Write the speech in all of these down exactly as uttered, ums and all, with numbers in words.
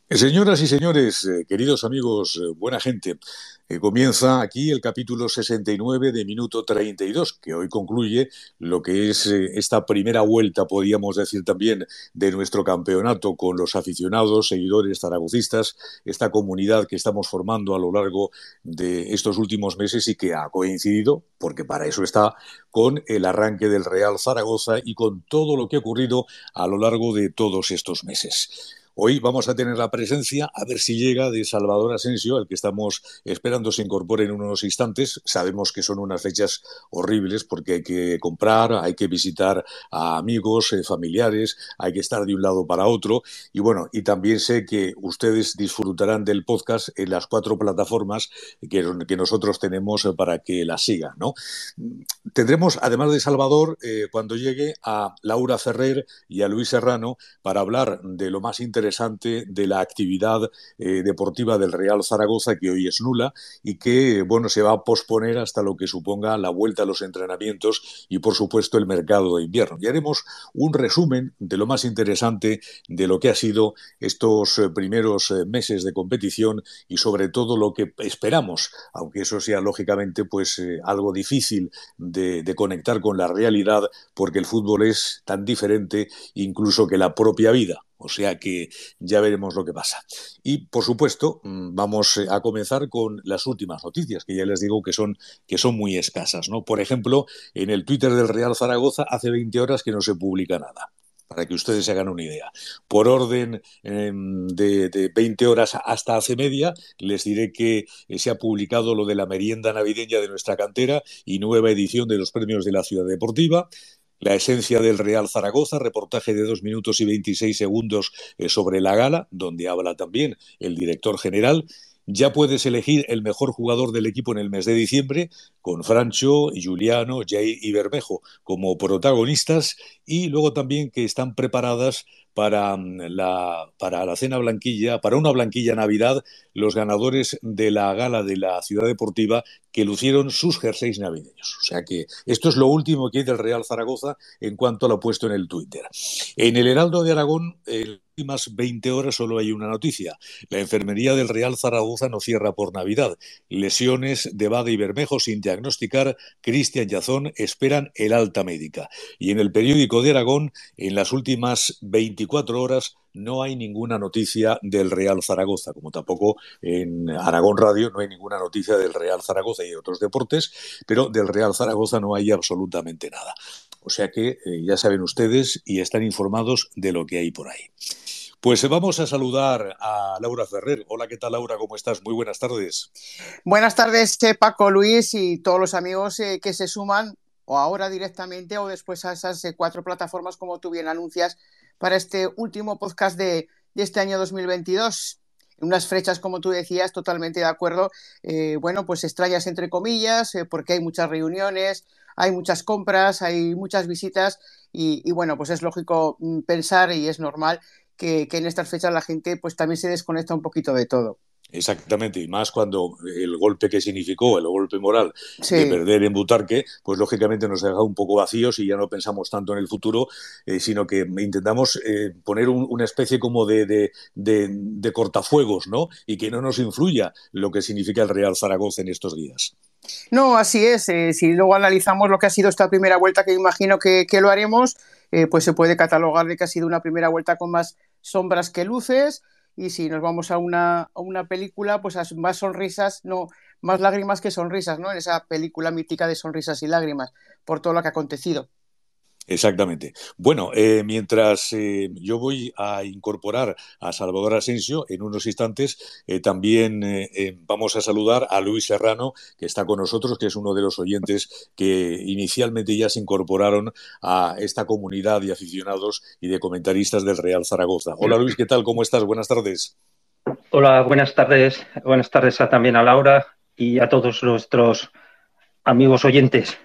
Señoras y señores, eh, queridos amigos, eh, buena gente, eh, comienza aquí el capítulo sesenta y nueve de Minuto treinta y dos, que hoy concluye lo que es eh, esta primera vuelta, podríamos decir también, de nuestro campeonato con los aficionados, seguidores zaragocistas, esta comunidad que estamos formando a lo largo de estos últimos meses y que ha coincidido, porque para eso está, con el arranque del Real Zaragoza y con todo lo que ha ocurrido a lo largo de todos estos meses. Hoy vamos a tener la presencia, a ver si llega, de Salvador Asensio, al que estamos esperando se incorpore en unos instantes. Sabemos que son unas fechas horribles porque hay que comprar, hay que visitar a amigos, eh, familiares, hay que estar de un lado para otro. Y bueno, y también sé que ustedes disfrutarán del podcast en las cuatro plataformas que, que nosotros tenemos para que las sigan, ¿no? Tendremos, además de Salvador, eh, cuando llegue, a Laura Ferrer y a Luis Serrano para hablar de lo más interesante de la actividad eh, deportiva del Real Zaragoza, que hoy es nula y que, bueno, se va a posponer hasta lo que suponga la vuelta a los entrenamientos y, por supuesto, el mercado de invierno. Y haremos un resumen de lo más interesante de lo que ha sido estos eh, primeros eh, meses de competición y, sobre todo, lo que esperamos, aunque eso sea, lógicamente, pues eh, algo difícil de, de conectar con la realidad, porque el fútbol es tan diferente incluso que la propia vida. O sea que ya veremos lo que pasa. Y, por supuesto, vamos a comenzar con las últimas noticias, que ya les digo que son, que son muy escasas, ¿no? Por ejemplo, en el Twitter del Real Zaragoza hace veinte horas que no se publica nada, para que ustedes se hagan una idea. Por orden eh, de, de veinte horas hasta hace media, les diré que eh, se ha publicado lo de la merienda navideña de nuestra cantera y nueva edición de los premios de la Ciudad Deportiva. La esencia del Real Zaragoza, reportaje de dos minutos y veintiséis segundos eh, sobre la gala, donde habla también el director general. Ya puedes elegir el mejor jugador del equipo en el mes de diciembre, con Francho, Juliano, Jay y Bermejo como protagonistas, y luego también que están preparadas para la, para la cena blanquilla, para una blanquilla Navidad, los ganadores de la gala de la Ciudad Deportiva que lucieron sus jerseys navideños. O sea que esto es lo último que hay del Real Zaragoza en cuanto a lo puesto en el Twitter. En el Heraldo de Aragón, en las últimas veinte horas solo hay una noticia. La enfermería del Real Zaragoza no cierra por Navidad. Lesiones de Bade y Bermejo sin diagnosticar. Cristian Yazón esperan el alta médica. Y en el periódico de Aragón, en las últimas veinticuatro horas, no hay ninguna noticia del Real Zaragoza, como tampoco en Aragón Radio no hay ninguna noticia del Real Zaragoza y de otros deportes, pero del Real Zaragoza no hay absolutamente nada. O sea que eh, ya saben ustedes y están informados de lo que hay por ahí. Pues vamos a saludar a Laura Ferrer. Hola, ¿qué tal, Laura? ¿Cómo estás? Muy buenas tardes. Buenas tardes, eh, Paco, Luis y todos los amigos eh, que se suman o ahora directamente o después a esas eh, cuatro plataformas, como tú bien anuncias, para este último podcast de, de este año dos mil veintidós. Unas fechas, como tú decías, totalmente de acuerdo. Eh, bueno, pues extrañas entre comillas, eh, porque hay muchas reuniones, hay muchas compras, hay muchas visitas y, y bueno, pues es lógico mm, pensar y es normal que, que en estas fechas la gente pues también se desconecta un poquito de todo. Exactamente, y más cuando el golpe que significó, el golpe moral de Sí. perder en Butarque, pues lógicamente nos deja un poco vacíos y ya no pensamos tanto en el futuro, eh, sino que intentamos eh, poner un, una especie como de, de, de, de cortafuegos, ¿no? Y que no nos influya lo que significa el Real Zaragoza en estos días. No, así es. Eh, si luego analizamos lo que ha sido esta primera vuelta, que imagino que, que lo haremos, eh, pues se puede catalogar de que ha sido una primera vuelta con más sombras que luces. Y si nos vamos a una, a una película, pues a más sonrisas, no, más lágrimas que sonrisas, ¿no? En esa película mítica de sonrisas y lágrimas, por todo lo que ha acontecido. Exactamente. Bueno, eh, mientras eh, yo voy a incorporar a Salvador Asensio en unos instantes, eh, también eh, eh, vamos a saludar a Luis Serrano, que está con nosotros, que es uno de los oyentes que inicialmente ya se incorporaron a esta comunidad de aficionados y de comentaristas del Real Zaragoza. Hola Luis, ¿qué tal? ¿Cómo estás? Buenas tardes. Hola, buenas tardes. Buenas tardes a, también a Laura y a todos nuestros amigos oyentes.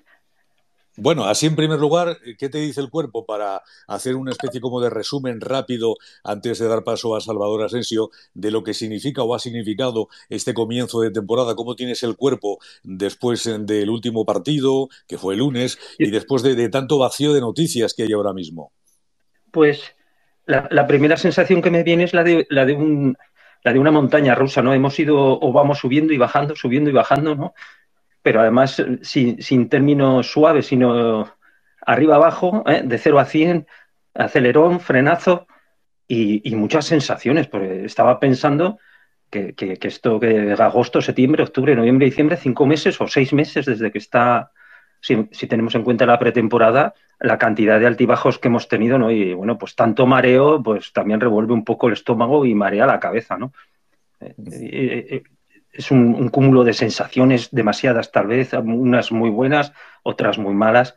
Bueno, así en primer lugar, ¿qué te dice el cuerpo para hacer una especie como de resumen rápido antes de dar paso a Salvador Asensio de lo que significa o ha significado este comienzo de temporada? ¿Cómo tienes el cuerpo después del último partido, que fue el lunes, y después de, de tanto vacío de noticias que hay ahora mismo? Pues la, la primera sensación que me viene es la de, la de un la de una montaña rusa, ¿no? Hemos ido o vamos subiendo y bajando, subiendo y bajando, ¿no? Pero además sin, sin términos suaves, sino arriba abajo, ¿eh? De cero a cien, acelerón, frenazo y, y muchas sensaciones. Porque estaba pensando que, que, que esto, que agosto, septiembre, octubre, noviembre, diciembre, cinco meses o seis meses desde que está, si, si tenemos en cuenta la pretemporada, la cantidad de altibajos que hemos tenido, ¿no? Y bueno, pues tanto mareo, pues también revuelve un poco el estómago y marea la cabeza, ¿no? Eh, eh, eh, es un, un cúmulo de sensaciones, demasiadas tal vez, unas muy buenas, otras muy malas.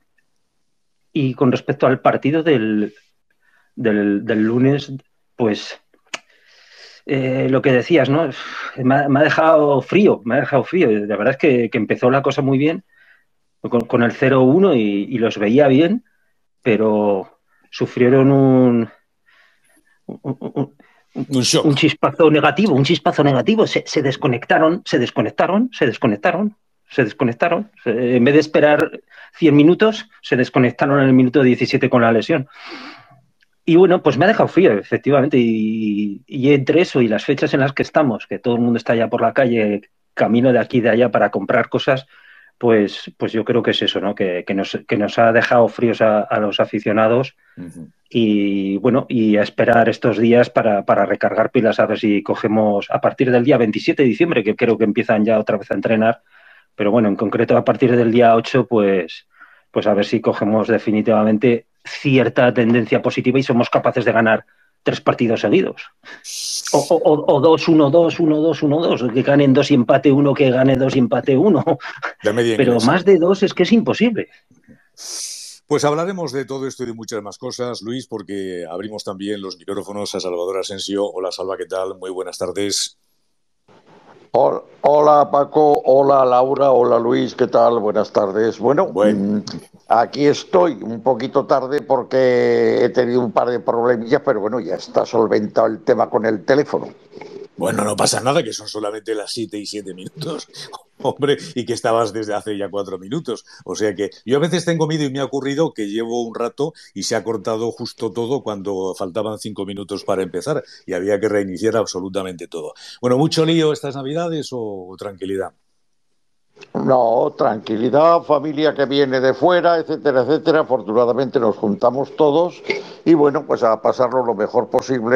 Y con respecto al partido del, del, del lunes, pues eh, lo que decías, ¿no? Me ha, me ha dejado frío, me ha dejado frío. La verdad es que, que empezó la cosa muy bien, con, con el cero uno y, y los veía bien, pero sufrieron un, un, un, Un un shock. chispazo negativo, un chispazo negativo. Se, se desconectaron, se desconectaron, se desconectaron, se desconectaron. Se, en vez de esperar cien minutos, se desconectaron en el minuto diecisiete con la lesión. Y bueno, pues me ha dejado frío, efectivamente. Y, y entre eso y las fechas en las que estamos, que todo el mundo está ya por la calle, camino de aquí y de allá para comprar cosas, pues, pues yo creo que es eso, ¿no? Que, que, nos, que nos ha dejado fríos a, a los aficionados. Uh-huh. Y bueno, y a esperar estos días para, para recargar pilas, a ver si cogemos a partir del día veintisiete de diciembre, que creo que empiezan ya otra vez a entrenar. Pero bueno, en concreto a partir del día ocho, pues, pues a ver si cogemos definitivamente cierta tendencia positiva y somos capaces de ganar tres partidos seguidos. O, o, o dos, uno, dos, uno, dos, uno, dos, que ganen dos y empate uno, que gane dos y empate uno. Pero más de dos es que es imposible. Pues hablaremos de todo esto y de muchas más cosas, Luis, porque abrimos también los micrófonos a Salvador Asensio. Hola, Salva, ¿qué tal? Muy buenas tardes. Hola Paco, hola Laura, hola Luis, ¿qué tal? Buenas tardes. Bueno, bueno, aquí estoy un poquito tarde porque he tenido un par de problemillas, pero bueno, ya está solventado el tema con el teléfono. Bueno, no pasa nada, que son solamente las siete y siete minutos, hombre, y que estabas desde hace ya cuatro minutos. O sea que yo a veces tengo miedo y me ha ocurrido que llevo un rato y se ha cortado justo todo cuando faltaban cinco minutos para empezar y había que reiniciar absolutamente todo. Bueno, ¿mucho lío estas Navidades o tranquilidad? No, tranquilidad, familia que viene de fuera, etcétera, etcétera. Afortunadamente nos juntamos todos y bueno, pues a pasarlo lo mejor posible,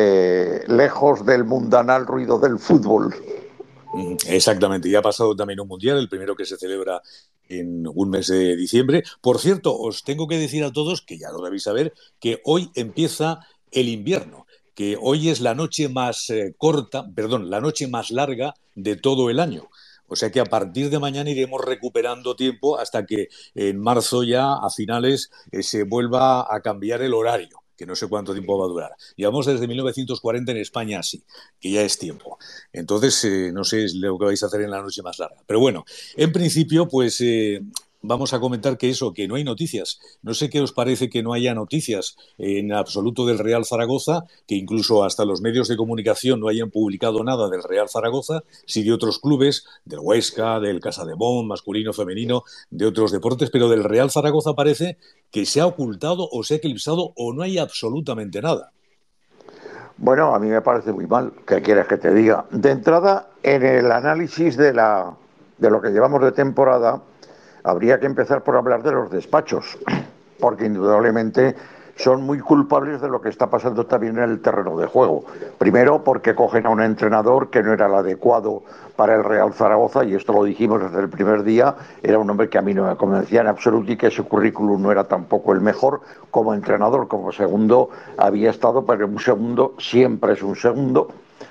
eh, lejos del mundanal ruido del fútbol. Exactamente, ya ha pasado también un mundial, el primero que se celebra en un mes de diciembre. Por cierto, os tengo que decir a todos, que ya lo debéis saber, que hoy empieza el invierno, que hoy es la noche más eh, corta, perdón, la noche más larga de todo el año. O sea que a partir de mañana iremos recuperando tiempo hasta que en marzo ya, a finales, eh, se vuelva a cambiar el horario, que no sé cuánto tiempo va a durar. Llevamos desde mil novecientos cuarenta en España así, que ya es tiempo. Entonces, eh, no sé lo que vais a hacer en la noche más larga. Pero bueno, en principio, pues eh, vamos a comentar que eso, que no hay noticias. No sé qué os parece que no haya noticias en absoluto del Real Zaragoza, que incluso hasta los medios de comunicación no hayan publicado nada del Real Zaragoza, sí de otros clubes, del Huesca, del Casademont, masculino, femenino, de otros deportes, pero del Real Zaragoza parece que se ha ocultado o se ha eclipsado o no hay absolutamente nada. Bueno, a mí me parece muy mal, ¿qué quieres que te diga? De entrada, en el análisis de, la, de lo que llevamos de temporada, habría que empezar por hablar de los despachos, porque indudablemente son muy culpables de lo que está pasando también en el terreno de juego. Primero, porque cogen a un entrenador que no era el adecuado para el Real Zaragoza, y esto lo dijimos desde el primer día, era un hombre que a mí no me convencía en absoluto y que su currículum no era tampoco el mejor como entrenador. Como segundo había estado, pero un segundo siempre es un segundo.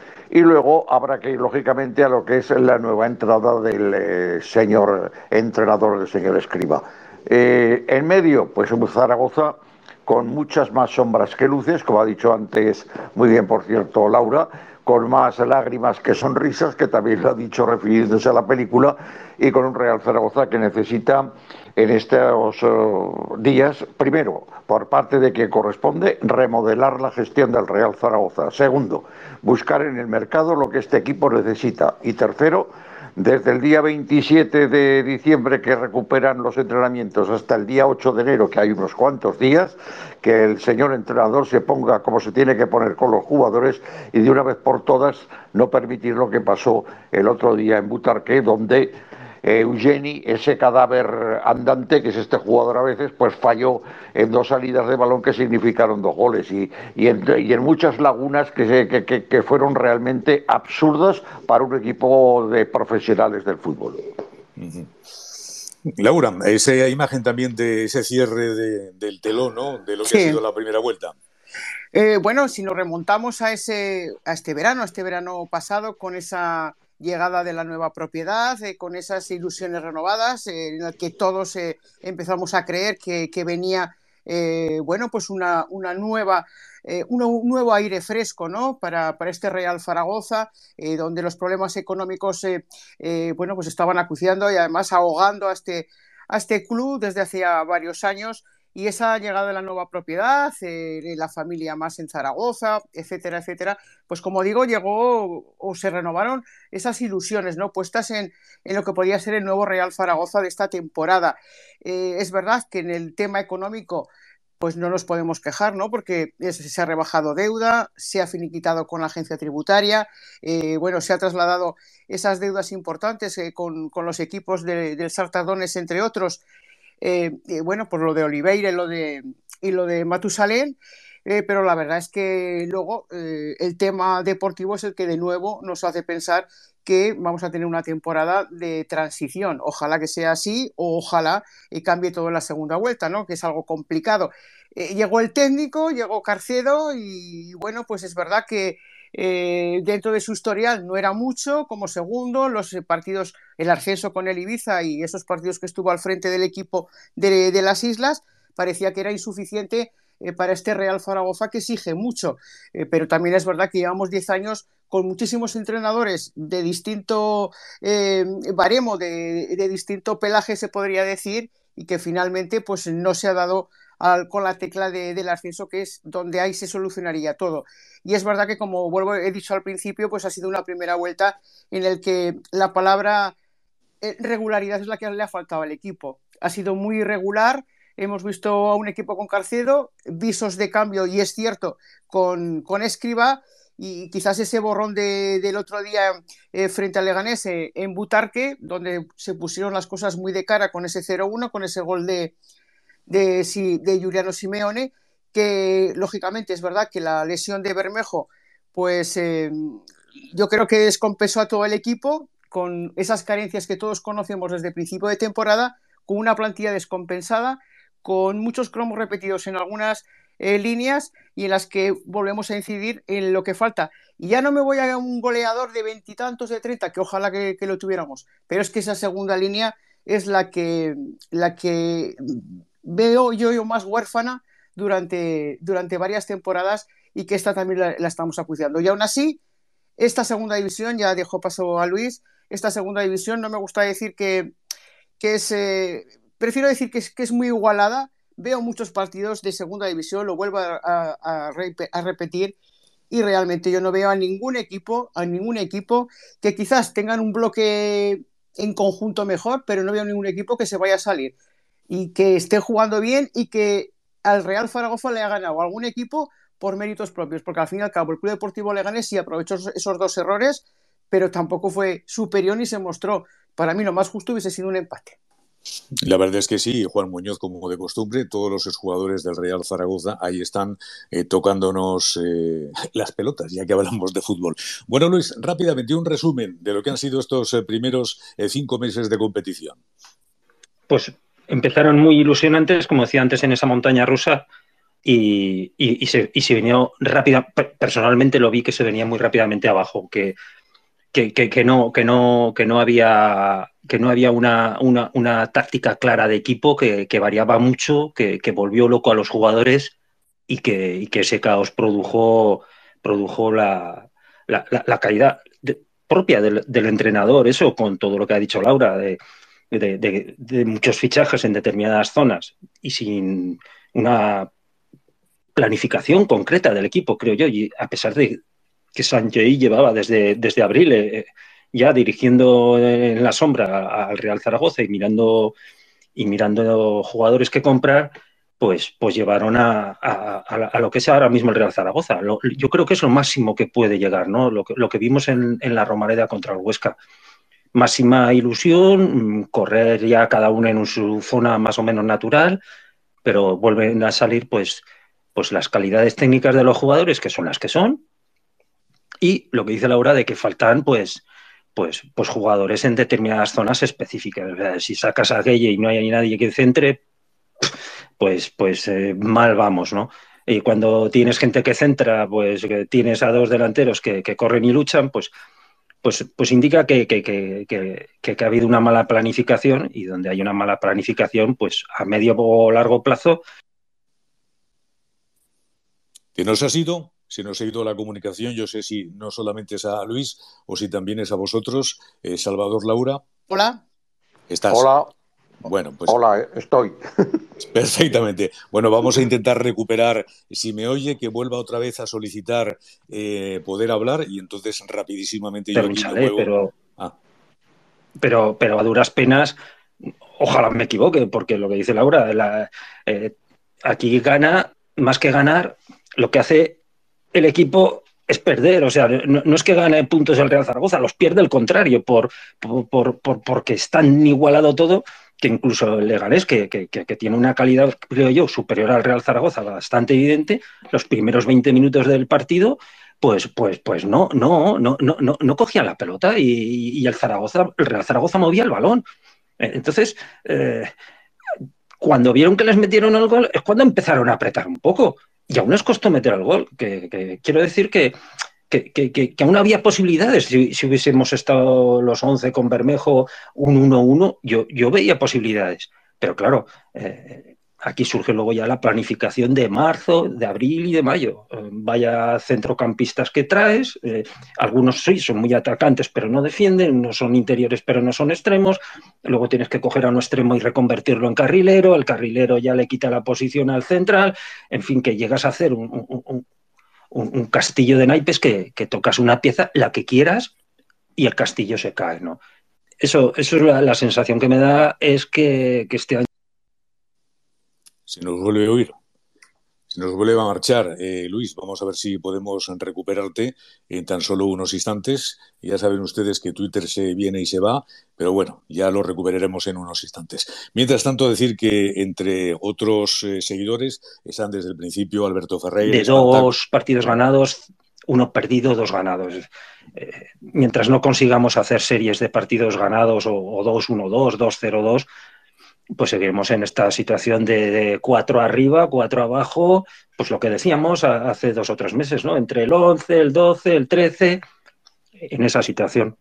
Y luego habrá que ir, lógicamente, a lo que es la nueva entrada del eh, señor entrenador, del señor Escriba. Eh, en medio, pues un Zaragoza con muchas más sombras que luces, como ha dicho antes muy bien, por cierto, Laura, con más lágrimas que sonrisas, que también lo ha dicho refiriéndose a la película, y con un Real Zaragoza que necesita en estos uh, días, primero, por parte de quien corresponde, remodelar la gestión del Real Zaragoza. Segundo, buscar en el mercado lo que este equipo necesita. Y tercero, desde el día veintisiete de diciembre que recuperan los entrenamientos hasta el día ocho de enero, que hay unos cuantos días, que el señor entrenador se ponga como se tiene que poner con los jugadores y de una vez por todas no permitir lo que pasó el otro día en Butarque, donde Eugeni, ese cadáver andante que es este jugador a veces, pues falló en dos salidas de balón que significaron dos goles y, y, en, y en muchas lagunas que, que, que, que fueron realmente absurdas para un equipo de profesionales del fútbol. Uh-huh. Laura, esa imagen también de ese cierre de, del telón, ¿no? De lo que sí. ha sido la primera vuelta. Eh, bueno, si nos remontamos a ese, a este verano, a este verano pasado, con esa llegada de la nueva propiedad, eh, con esas ilusiones renovadas, eh, en las que todos eh, empezamos a creer que, que venía, eh, bueno, pues una, una nueva, eh, un, un nuevo aire fresco, ¿no? Para, para este Real Zaragoza, eh, donde los problemas económicos, eh, eh, bueno, pues estaban acuciando y además ahogando a este, a este club desde hacía varios años. Y esa llegada de la nueva propiedad, eh, la familia más en Zaragoza, etcétera, etcétera, pues como digo, llegó o se renovaron esas ilusiones, ¿no? Puestas en, en lo que podía ser el nuevo Real Zaragoza de esta temporada. Eh, es verdad que en el tema económico pues no nos podemos quejar, ¿no? Porque se ha rebajado deuda, se ha finiquitado con la agencia tributaria, eh, bueno, se ha trasladado esas deudas importantes eh, con, con los equipos de, del Sartardones, entre otros. Eh, eh, bueno, por lo de Oliveira y lo de, y lo de Matusalén, eh, pero la verdad es que luego eh, el tema deportivo es el que de nuevo nos hace pensar que vamos a tener una temporada de transición. Ojalá que sea así o ojalá eh, cambie todo en la segunda vuelta, ¿no? Que es algo complicado. Eh, llegó el técnico, llegó Carcedo y bueno, pues es verdad que Eh, dentro de su historial no era mucho como segundo, los partidos, el ascenso con el Ibiza y esos partidos que estuvo al frente del equipo de, de las islas, parecía que era insuficiente eh, para este Real Zaragoza que exige mucho, eh, pero también es verdad que llevamos diez años con muchísimos entrenadores de distinto eh, baremo, de, de distinto pelaje se podría decir, y que finalmente pues no se ha dado al, con la tecla de, del ascenso, que es donde ahí se solucionaría todo. Y es verdad que, como vuelvo, he dicho al principio, pues ha sido una primera vuelta en la que la palabra eh, regularidad es la que le ha faltado al equipo. Ha sido muy irregular. Hemos visto a un equipo con Carcedo, visos de cambio, y es cierto, con, con Escribá, y quizás ese borrón de, del otro día eh, frente al Leganés eh, en Butarque, donde se pusieron las cosas muy de cara con ese cero uno, con ese gol de, de, de Giuliano Simeone, que lógicamente es verdad que la lesión de Bermejo, pues eh, yo creo que descompensó a todo el equipo con esas carencias que todos conocemos desde el principio de temporada, con una plantilla descompensada, con muchos cromos repetidos en algunas eh, líneas y en las que volvemos a incidir en lo que falta. Y ya no me voy a un goleador de veintitantos, de treinta, que ojalá que, que lo tuviéramos, pero es que esa segunda línea es la que, la que veo yo, yo más huérfana durante, durante varias temporadas, y que esta también la, la estamos acuciando. Y aún así, esta segunda división, ya dejo paso a Luis, esta segunda división no me gusta decir que, que es, eh, prefiero decir que es, que es muy igualada. Veo muchos partidos de segunda división, lo vuelvo a, a, a repetir, y realmente yo no veo a ningún equipo, a ningún equipo que quizás tengan un bloque en conjunto mejor, pero no veo ningún equipo que se vaya a salir y que esté jugando bien y que al Real Zaragoza le ha ganado algún equipo por méritos propios, porque al fin y al cabo el Club Deportivo Leganés sí aprovechó esos dos errores, pero tampoco fue superior ni se mostró. Para mí lo más justo hubiese sido un empate. La verdad es que sí, Juan Muñoz, como de costumbre, todos los exjugadores del Real Zaragoza ahí están eh, tocándonos eh, las pelotas, ya que hablamos de fútbol. Bueno, Luis, rápidamente un resumen de lo que han sido estos eh, primeros eh, cinco meses de competición. Pues empezaron muy ilusionantes, como decía antes, en esa montaña rusa, y, y, y, se, y se venía rápida. Personalmente lo vi que se venía muy rápidamente abajo, que Que, que, que no que no que no había que no había una, una, una táctica clara de equipo, que, que variaba mucho, que, que volvió loco a los jugadores, y que, y que ese caos produjo produjo la, la, la, la caída de, propia del, del entrenador. Eso, con todo lo que ha dicho Laura, de, de, de, de muchos fichajes en determinadas zonas y sin una planificación concreta del equipo, creo yo, y a pesar de que Sanjay llevaba desde, desde abril eh, ya dirigiendo en la sombra al Real Zaragoza y mirando, y mirando jugadores que comprar, pues, pues llevaron a, a, a lo que es ahora mismo el Real Zaragoza. Lo, yo creo que es lo máximo que puede llegar, ¿no? Lo que, lo que vimos en, en la Romareda contra el Huesca. Máxima ilusión, correr ya cada uno en su zona más o menos natural, pero vuelven a salir pues, pues las calidades técnicas de los jugadores, que son las que son, y lo que dice Laura de que faltan pues, pues, pues jugadores en determinadas zonas específicas. O sea, si sacas a Gueye y no hay nadie que centre, pues, pues eh, mal vamos, ¿no? Y cuando tienes gente que centra, pues que tienes a dos delanteros que, que corren y luchan, pues Pues, pues indica que, que, que, que, que ha habido una mala planificación, y donde hay una mala planificación, pues a medio o largo plazo. ¿Que nos ha ido? Se nos ha ido la comunicación. Yo sé si no solamente es a Luis o si también es a vosotros. Eh, Salvador, Laura. Hola. ¿Estás? Hola. Bueno, pues. Hola, estoy. Perfectamente. Bueno, vamos a intentar recuperar, si me oye, que vuelva otra vez a solicitar eh, poder hablar, y entonces rapidísimamente yo aquí me muevo. Pero, ah. pero, pero a duras penas, ojalá me equivoque, porque lo que dice Laura, la, eh, aquí gana, más que ganar, lo que hace el equipo es perder. O sea, no, no es que gane puntos el Real Zaragoza, los pierde al contrario, por, por, por, por, porque es tan igualado todo, que incluso el Leganés, que, que, que tiene una calidad, creo yo, superior al Real Zaragoza, bastante evidente, los primeros veinte minutos del partido, pues, pues, pues no, no, no, no, no, no cogían la pelota, y, y el Zaragoza, el Real Zaragoza movía el balón. Entonces, eh, cuando vieron que les metieron el gol, es cuando empezaron a apretar un poco. Y aún les costó meter el gol. Que, que quiero decir que Que, que, que aún había posibilidades. Si, si hubiésemos estado los once con Bermejo, un uno uno, yo, yo veía posibilidades. Pero claro, eh, aquí surge luego ya la planificación de marzo, de abril y de mayo. Eh, vaya centrocampistas que traes, eh, algunos sí son muy atacantes pero no defienden, no son interiores pero no son extremos. Luego tienes que coger a un extremo y reconvertirlo en carrilero, el carrilero ya le quita la posición al central, en fin, que llegas a hacer un, un, un Un, un castillo de naipes que, que tocas una pieza, la que quieras, y el castillo se cae, ¿no? Eso, eso es la, la sensación que me da, es que, que este año... Se nos vuelve a oír. Se nos vuelve a marchar. Eh, Luis, vamos a ver si podemos recuperarte en tan solo unos instantes. Ya saben ustedes que Twitter se viene y se va, pero bueno, ya lo recuperaremos en unos instantes. Mientras tanto, decir que entre otros eh, seguidores están desde el principio Alberto Ferreira. De dos partidos ganados, uno perdido, dos ganados. Eh, mientras no consigamos hacer series de partidos ganados o, o dos uno dos, dos cero dos, pues seguiremos en esta situación de, de cuatro arriba, cuatro abajo, pues lo que decíamos hace dos o tres meses, ¿no? Entre el once, el doce, el trece, en esa situación.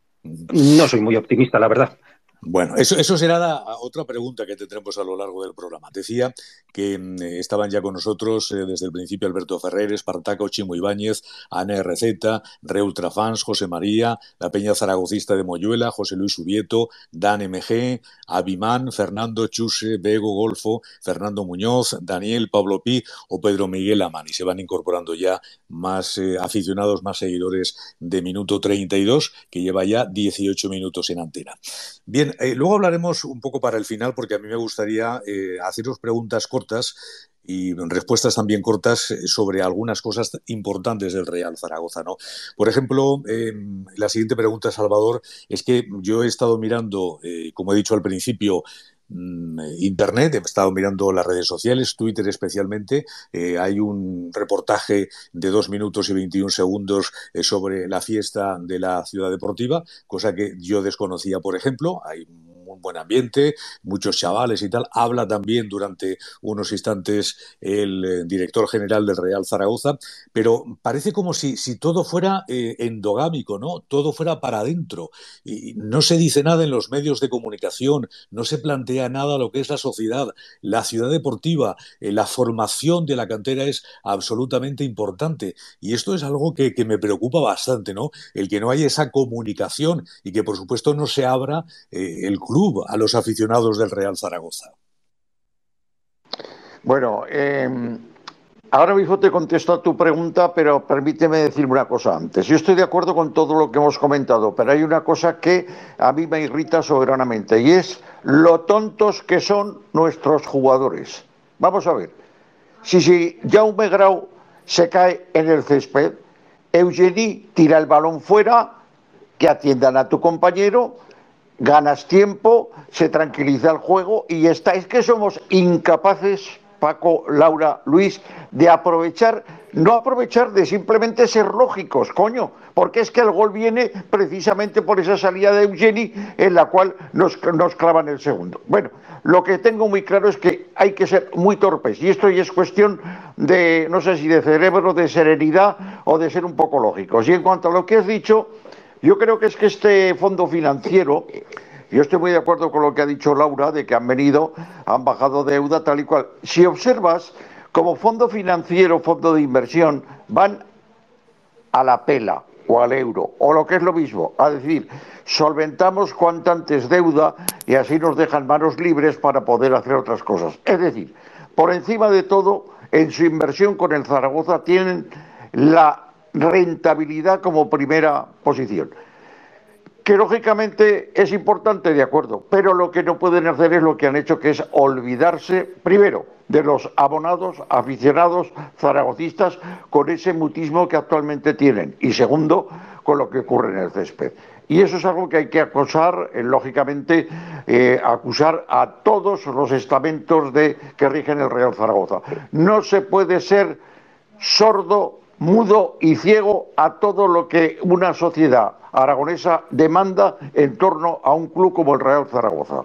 No soy muy optimista, la verdad. Bueno, eso, eso será la, otra pregunta que tendremos a lo largo del programa. Decía que eh, estaban ya con nosotros eh, desde el principio Alberto Ferrer, Espartaco, Chimo Ibáñez, Ana R Z, Reultrafans, José María, la Peña Zaragocista de Moyuela, José Luis Ubieto, Dan M G, Abimán, Fernando Chuse, Bego Golfo, Fernando Muñoz, Daniel, Pablo Pi o Pedro Miguel Amán. Y se van incorporando ya más eh, aficionados, más seguidores de Minuto treinta y dos, que lleva ya dieciocho minutos en antena. Bien, eh, luego hablaremos un poco para el final, porque a mí me gustaría eh, haceros preguntas cortas y respuestas también cortas sobre algunas cosas importantes del Real Zaragoza, ¿no? Por ejemplo, eh, la siguiente pregunta, Salvador, es que yo he estado mirando, eh, como he dicho al principio, Internet, he estado mirando las redes sociales, Twitter especialmente. Eh, hay un reportaje de dos minutos y veintiún segundos eh, sobre la fiesta de la Ciudad Deportiva, cosa que yo desconocía, por ejemplo. Hay un buen ambiente, muchos chavales y tal. Habla también durante unos instantes el eh, director general del Real Zaragoza, pero parece como si, si todo fuera eh, endogámico, ¿no? Todo fuera para adentro. Y no se dice nada en los medios de comunicación, no se plantea nada lo que es la sociedad, la ciudad deportiva, eh, la formación de la cantera es absolutamente importante. Y esto es algo que, que me preocupa bastante, ¿no? El que no haya esa comunicación y que, por supuesto, no se abra eh, el club club, a los aficionados del Real Zaragoza? Bueno, eh, ahora mismo te contesto a tu pregunta, pero permíteme decirme una cosa antes. Yo estoy de acuerdo con todo lo que hemos comentado, pero hay una cosa que a mí me irrita soberanamente y es lo tontos que son nuestros jugadores. Vamos a ver, si, si Jaume Grau se cae en el césped, Eugeni tira el balón fuera, que atiendan a tu compañero, ganas tiempo, se tranquiliza el juego y ya está. Es que somos incapaces, Paco, Laura, Luis, de aprovechar, no aprovechar, de simplemente ser lógicos, coño, porque es que el gol viene precisamente por esa salida de Eugeni en la cual nos, nos clavan el segundo. Bueno, lo que tengo muy claro es que hay que ser muy torpes y esto ya es cuestión de, no sé si de cerebro, de serenidad o de ser un poco lógicos. Y en cuanto a lo que has dicho, yo creo que es que este fondo financiero, yo estoy muy de acuerdo con lo que ha dicho Laura, de que han venido, han bajado deuda, tal y cual. Si observas, como fondo financiero, fondo de inversión, van a la pela o al euro, o lo que es lo mismo, a decir, solventamos cuanta antes deuda y así nos dejan manos libres para poder hacer otras cosas. Es decir, por encima de todo, en su inversión con el Zaragoza tienen la rentabilidad como primera posición. Que lógicamente es importante, de acuerdo, pero lo que no pueden hacer es lo que han hecho, que es olvidarse, primero, de los abonados, aficionados, zaragocistas, con ese mutismo que actualmente tienen, y segundo, con lo que ocurre en el césped. Y eso es algo que hay que acusar, eh, lógicamente, eh, acusar a todos los estamentos de, que rigen el Real Zaragoza. No se puede ser sordo, mudo y ciego a todo lo que una sociedad aragonesa demanda en torno a un club como el Real Zaragoza.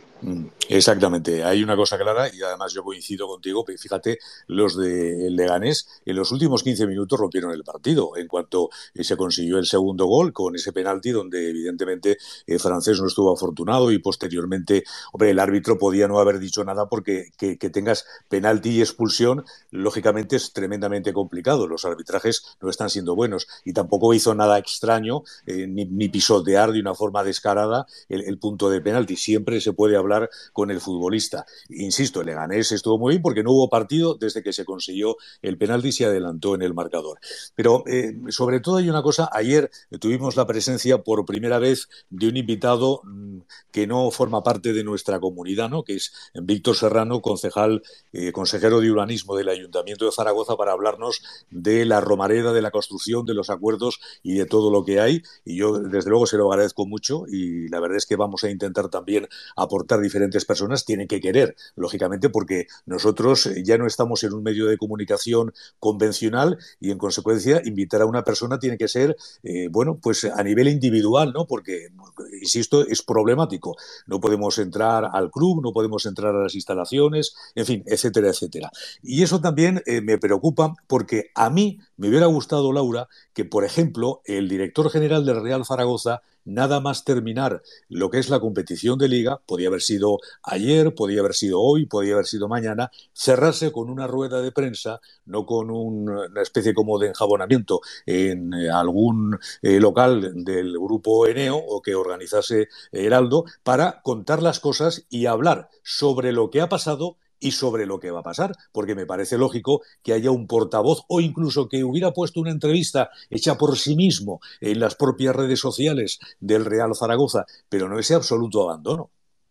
Exactamente, hay una cosa clara y además yo coincido contigo, pero fíjate, los de Leganés en los últimos quince minutos rompieron el partido en cuanto se consiguió el segundo gol con ese penalti donde evidentemente el francés no estuvo afortunado y posteriormente, hombre, el árbitro podía no haber dicho nada porque que, que tengas penalti y expulsión, lógicamente es tremendamente complicado, los arbitrajes no están siendo buenos y tampoco hizo nada extraño eh, ni, ni pisotear de una forma descarada el, el punto de penalti, siempre se puede hablar con el futbolista. Insisto, el Leganés estuvo muy bien porque no hubo partido desde que se consiguió el penalti y se adelantó en el marcador. Pero eh, sobre todo hay una cosa, ayer tuvimos la presencia por primera vez de un invitado mmm, que no forma parte de nuestra comunidad, ¿no? Que es Víctor Serrano, concejal, eh, consejero de urbanismo del Ayuntamiento de Zaragoza, para hablarnos de la Romareda, de la construcción, de los acuerdos y de todo lo que hay. Y yo, desde luego, se lo agradezco mucho y la verdad es que vamos a intentar también aportar diferentes personas, tienen que querer, lógicamente, porque nosotros ya no estamos en un medio de comunicación convencional y, en consecuencia, invitar a una persona tiene que ser, eh, bueno, pues a nivel individual, ¿no? Porque, insisto, es problemático. No podemos entrar al club, no podemos entrar a las instalaciones, en fin, etcétera, etcétera. Y eso también eh, me preocupa porque a mí me hubiera gustado, Laura, que, por ejemplo, el director general del Real Zaragoza, nada más terminar lo que es la competición de liga, podía haber sido ayer, podía haber sido hoy, podía haber sido mañana, cerrarse con una rueda de prensa, no con un, una especie como de enjabonamiento en eh, algún eh, local del grupo Eneo o que organizase Heraldo, para contar las cosas y hablar sobre lo que ha pasado y sobre lo que va a pasar, porque me parece lógico que haya un portavoz o incluso que hubiera puesto una entrevista hecha por sí mismo en las propias redes sociales del Real Zaragoza, pero no ese absoluto abandono.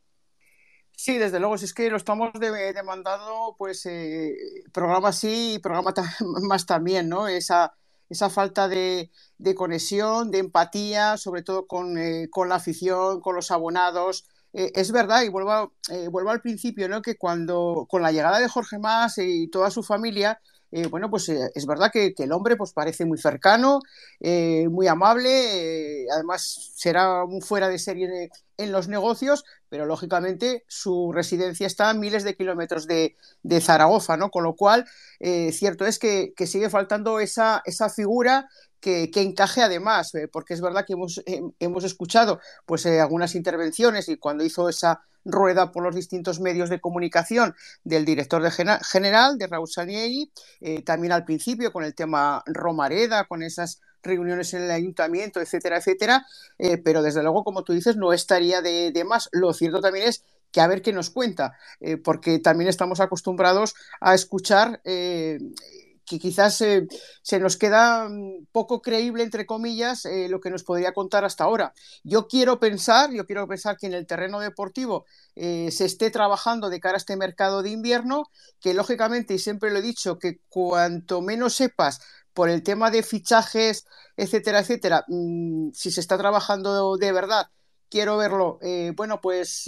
Sí, desde luego, si es que lo estamos de, demandando, pues eh, programa sí y programa más también, ¿no? Esa, esa falta de, de conexión, de empatía, sobre todo con, eh, con la afición, con los abonados. Eh, es verdad, y vuelvo, a, eh, vuelvo al principio, ¿no? Que cuando con la llegada de Jorge Mas y toda su familia, eh, bueno, pues eh, es verdad que, que el hombre pues parece muy cercano, eh, muy amable, eh, además será muy fuera de serie de, en los negocios, pero lógicamente su residencia está a miles de kilómetros de, de Zaragoza, ¿no? Con lo cual, eh, cierto es que, que sigue faltando esa, esa figura que, que encaje además, eh, porque es verdad que hemos, eh, hemos escuchado pues, eh, algunas intervenciones y cuando hizo esa rueda por los distintos medios de comunicación del director de general, de Raúl Sanieri, eh, también al principio con el tema Romareda, con esas reuniones en el ayuntamiento, etcétera, etcétera, eh, pero desde luego, como tú dices, no estaría de, de más. Lo cierto también es que a ver qué nos cuenta, eh, porque también estamos acostumbrados a escuchar eh, que quizás eh, se nos queda poco creíble, entre comillas, eh, lo que nos podría contar hasta ahora. Yo quiero pensar, yo quiero pensar que en el terreno deportivo eh, se esté trabajando de cara a este mercado de invierno, que lógicamente, y siempre lo he dicho, que cuanto menos sepas por el tema de fichajes, etcétera, etcétera, mmm, si se está trabajando de verdad, quiero verlo, eh, bueno, pues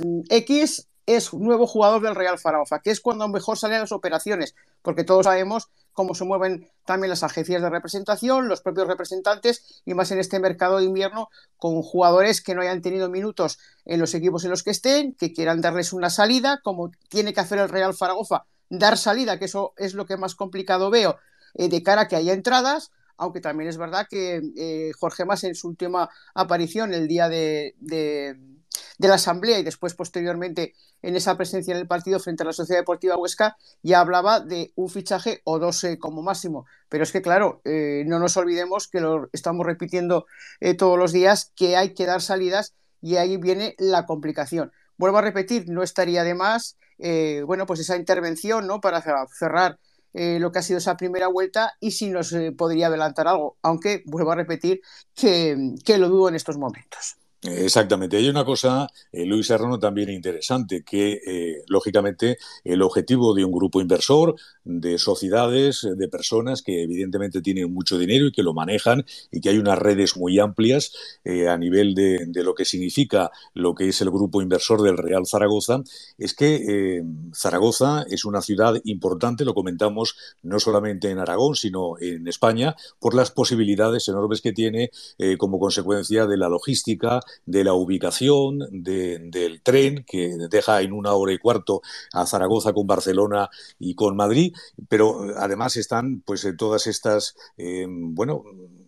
X es un nuevo jugador del Real Zaragoza, que es cuando mejor salen las operaciones, porque todos sabemos cómo se mueven también las agencias de representación, los propios representantes, y más en este mercado de invierno, con jugadores que no hayan tenido minutos en los equipos en los que estén, que quieran darles una salida, como tiene que hacer el Real Zaragoza, dar salida, que eso es lo que más complicado veo, eh, de cara a que haya entradas, aunque también es verdad que eh, Jorge Mas, en su última aparición el día de, de, de la asamblea y después posteriormente en esa presencia en el partido frente a la Sociedad Deportiva Huesca, ya hablaba de un fichaje o dos eh, como máximo, pero es que claro, eh, no nos olvidemos que lo estamos repitiendo eh, todos los días, que hay que dar salidas y ahí viene la complicación. Vuelvo a repetir, no estaría de más eh, bueno, pues esa intervención, ¿no?, para cerrar Eh, lo que ha sido esa primera vuelta y si nos eh, podría adelantar algo, aunque vuelvo a repetir que, que lo dudo en estos momentos. Exactamente. Hay una cosa, eh, Luis Serrano, también interesante, que eh, lógicamente el objetivo de un grupo inversor, de sociedades, de personas que evidentemente tienen mucho dinero y que lo manejan y que hay unas redes muy amplias eh, a nivel de, de lo que significa lo que es el grupo inversor del Real Zaragoza, es que eh, Zaragoza es una ciudad importante, lo comentamos no solamente en Aragón, sino en España, por las posibilidades enormes que tiene eh, como consecuencia de la logística, de la ubicación, de, del tren que deja en una hora y cuarto a Zaragoza con Barcelona y con Madrid, pero además están pues todas estas, eh, bueno,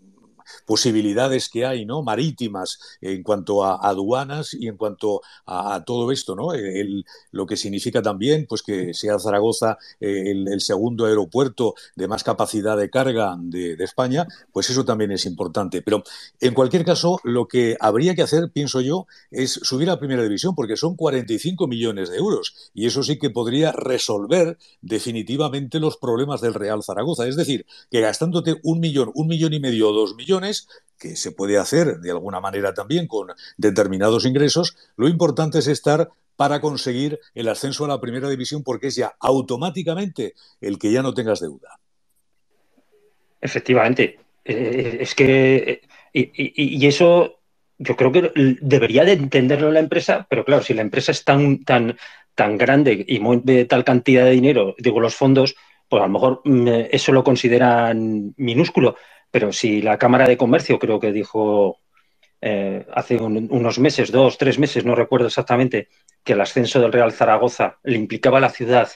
posibilidades que hay, ¿no?, marítimas en cuanto a aduanas y en cuanto a, a todo esto, ¿no? El, lo que significa también pues que sea Zaragoza eh, el, el segundo aeropuerto de más capacidad de carga de, de España, pues eso también es importante. Pero en cualquier caso, lo que habría que hacer, pienso yo, es subir a Primera División, porque son cuarenta y cinco millones de euros y eso sí que podría resolver definitivamente los problemas del Real Zaragoza. Es decir, que gastándote un millón, un millón y medio o dos millones, que se puede hacer de alguna manera también con determinados ingresos, lo importante es estar para conseguir el ascenso a la Primera División, porque es ya automáticamente el que ya no tengas deuda. Efectivamente. Eh, es que y, y, y eso yo creo que debería de entenderlo la empresa, pero claro, si la empresa es tan, tan, tan grande y mueve tal cantidad de dinero, digo, los fondos, pues a lo mejor eso lo consideran minúsculo. Pero si la Cámara de Comercio, creo que dijo eh, hace un, unos meses, dos, tres meses, no recuerdo exactamente, que el ascenso del Real Zaragoza le implicaba a la ciudad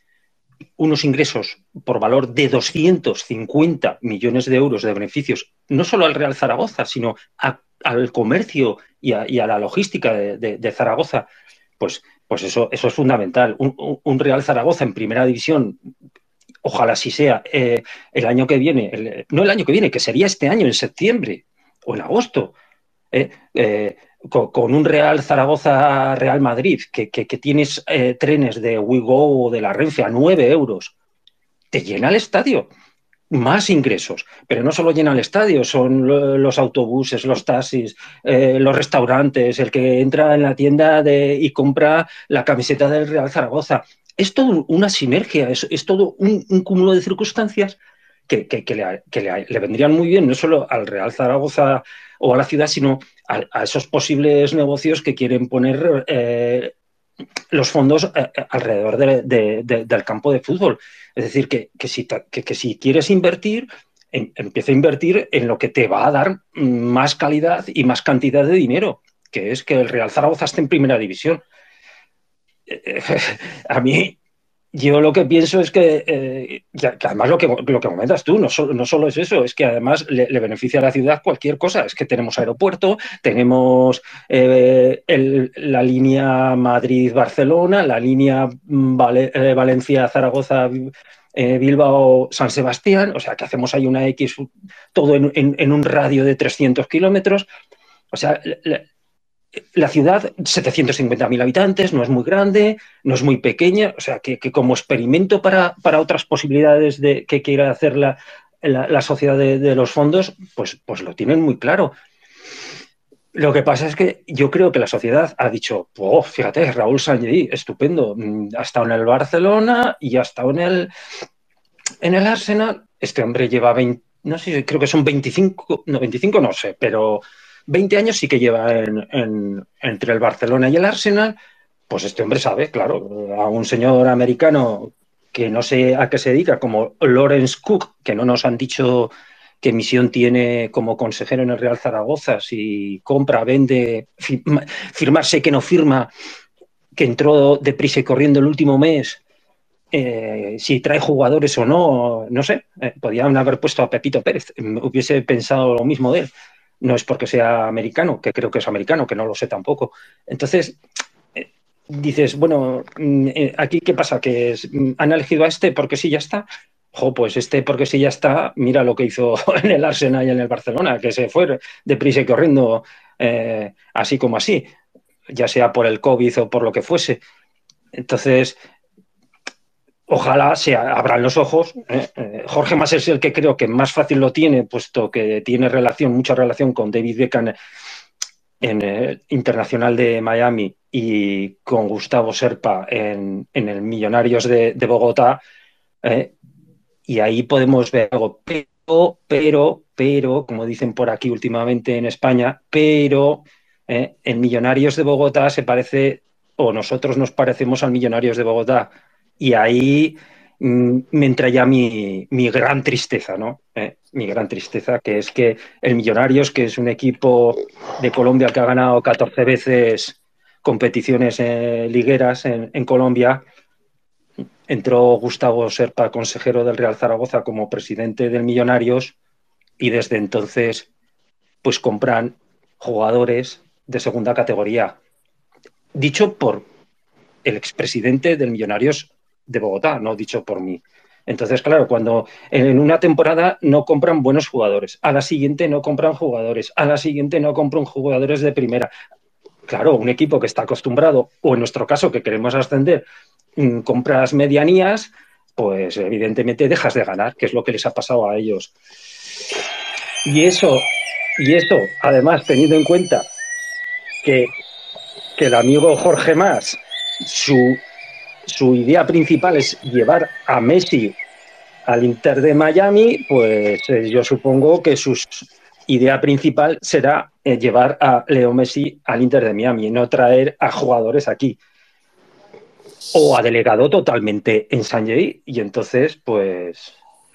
unos ingresos por valor de doscientos cincuenta millones de euros de beneficios, no solo al Real Zaragoza, sino a, al comercio y a, y a la logística de, de, de Zaragoza, pues, pues eso, eso es fundamental. Un, un Real Zaragoza en Primera División, ojalá así sea, eh, el año que viene, el, no el año que viene, que sería este año, en septiembre o en agosto, eh, eh, con, con un Real Zaragoza Real Madrid, que, que, que tienes eh, trenes de WeGo o de la Renfe a nueve euros, te llena el estadio. Más ingresos, pero no solo llena el estadio, son los autobuses, los taxis, eh, los restaurantes, el que entra en la tienda de, y compra la camiseta del Real Zaragoza. Es todo una sinergia, es, es todo un, un cúmulo de circunstancias que, que, que, le, que le, le vendrían muy bien no solo al Real Zaragoza o a la ciudad, sino a, a esos posibles negocios que quieren poner eh, los fondos eh, alrededor de, de, de, del campo de fútbol. Es decir, que, que, si, que, que si quieres invertir, en, empieza a invertir en lo que te va a dar más calidad y más cantidad de dinero, que es que el Real Zaragoza esté en Primera División. A mí Yo lo que pienso es que, eh, que, que además lo que, lo que comentas tú, no, so, no solo es eso, es que además le, le beneficia a la ciudad cualquier cosa. Es que tenemos aeropuerto, tenemos eh, el, la línea Madrid-Barcelona, la línea Vale, eh, Valencia-Zaragoza, eh, Bilbao-San Sebastián, o sea que hacemos ahí una X, todo en, en, en un radio de trescientos kilómetros. O sea, la, la ciudad, setecientos cincuenta mil habitantes, no es muy grande, no es muy pequeña, o sea, que, que como experimento para, para, otras posibilidades de, que quiera hacer la, la, la sociedad de, de, los fondos, pues, pues lo tienen muy claro. Lo que pasa es que yo creo que la sociedad ha dicho, oh, fíjate, Raúl Sanllehy, estupendo, ha estado en el Barcelona y ha estado en el, en el Arsenal. Este hombre lleva veinte, no sé, creo que son veinticinco, no, veinticinco no sé, pero veinte años sí que lleva en, en, entre el Barcelona y el Arsenal. Pues este hombre sabe, claro, a un señor americano que no sé a qué se dedica, como Lawrence Cook, que no nos han dicho qué misión tiene como consejero en el Real Zaragoza, si compra, vende, firma, firmarse que no firma, que entró deprisa y corriendo el último mes, eh, si trae jugadores o no, no sé, eh, podían haber puesto a Pepito Pérez, hubiese pensado lo mismo de él. No es porque sea americano, que creo que es americano, que no lo sé tampoco. Entonces, eh, dices, bueno, eh, aquí ¿qué pasa? ¿Que es, han elegido a este porque sí ya está? Jo, pues este porque sí ya está, mira lo que hizo en el Arsenal y en el Barcelona, que se fue deprisa y corriendo, eh, así como así, ya sea por el COVID o por lo que fuese. Entonces, ojalá se abran los ojos. ¿eh? Eh, Jorge Mas es el que creo que más fácil lo tiene, puesto que tiene relación, mucha relación con David Beckham en el Internacional de Miami y con Gustavo Serpa en, en el Millonarios de, de Bogotá. ¿eh? Y ahí podemos ver algo. Pero, pero, pero, como dicen por aquí últimamente en España, pero ¿eh? en Millonarios de Bogotá se parece, o nosotros nos parecemos al Millonarios de Bogotá. Y ahí mmm, me entra ya mi, mi gran tristeza, ¿no? ¿Eh? Mi gran tristeza, que es que el Millonarios, que es un equipo de Colombia que ha ganado catorce veces competiciones eh, ligueras en, en Colombia, entró Gustavo Serpa, consejero del Real Zaragoza, como presidente del Millonarios, y desde entonces pues compran jugadores de segunda categoría. Dicho por el expresidente del Millonarios de Bogotá, no dicho por mí. Entonces, claro, cuando en una temporada no compran buenos jugadores, a la siguiente no compran jugadores, a la siguiente no compran jugadores de primera. Claro, un equipo que está acostumbrado, o en nuestro caso que queremos ascender, compras medianías, pues evidentemente dejas de ganar, que es lo que les ha pasado a ellos. Y eso, y eso además teniendo en cuenta que, que el amigo Jorge Mas, su, su idea principal es llevar a Messi al Inter de Miami, pues eh, yo supongo que su idea principal será eh, llevar a Leo Messi al Inter de Miami, no traer a jugadores aquí. O ha delegado totalmente en Sanllehy, y entonces, pues,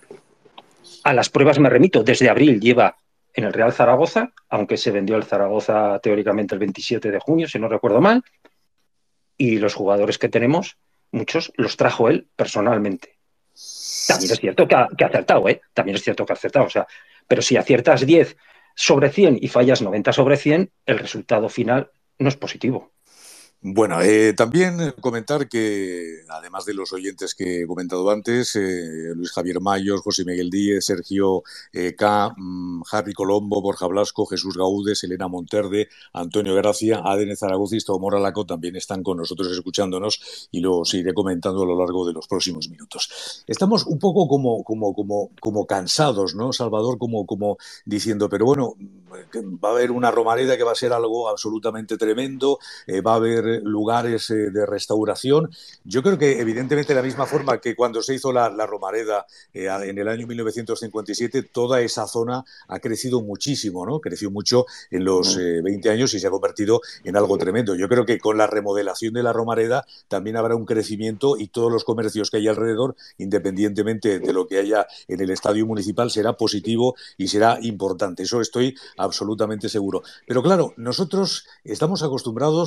a las pruebas me remito. Desde abril lleva en el Real Zaragoza, aunque se vendió el Zaragoza teóricamente el veintisiete de junio, si no recuerdo mal, y los jugadores que tenemos, muchos los trajo él personalmente. También es cierto que ha, que ha acertado, ¿eh? También es cierto que ha acertado, o sea, pero si aciertas diez sobre cien y fallas noventa sobre cien, el resultado final no es positivo. Bueno, eh, también comentar que, además de los oyentes que he comentado antes, eh, Luis Javier Mayos, José Miguel Díez, Sergio eh, K., um, Harry Colombo, Borja Blasco, Jesús Gaúdes, Elena Monterde, Antonio Gracia, Adene Zaragoza y Tomora Laco también están con nosotros escuchándonos y los iré comentando a lo largo de los próximos minutos. Estamos un poco como, como, como, como cansados, ¿no, Salvador? Como, como diciendo, pero bueno, va a haber una Romareda que va a ser algo absolutamente tremendo, eh, va a haber lugares eh, de restauración. Yo creo que evidentemente de la misma forma que cuando se hizo la, la Romareda eh, en el año mil novecientos cincuenta y siete, toda esa zona ha crecido muchísimo, ¿no? Creció mucho en los eh, veinte años y se ha convertido en algo tremendo. Yo creo que con la remodelación de la Romareda también habrá un crecimiento y todos los comercios que hay alrededor, independientemente de lo que haya en el estadio municipal, será positivo y será importante. Eso estoy absolutamente seguro. Pero claro, nosotros estamos acostumbrados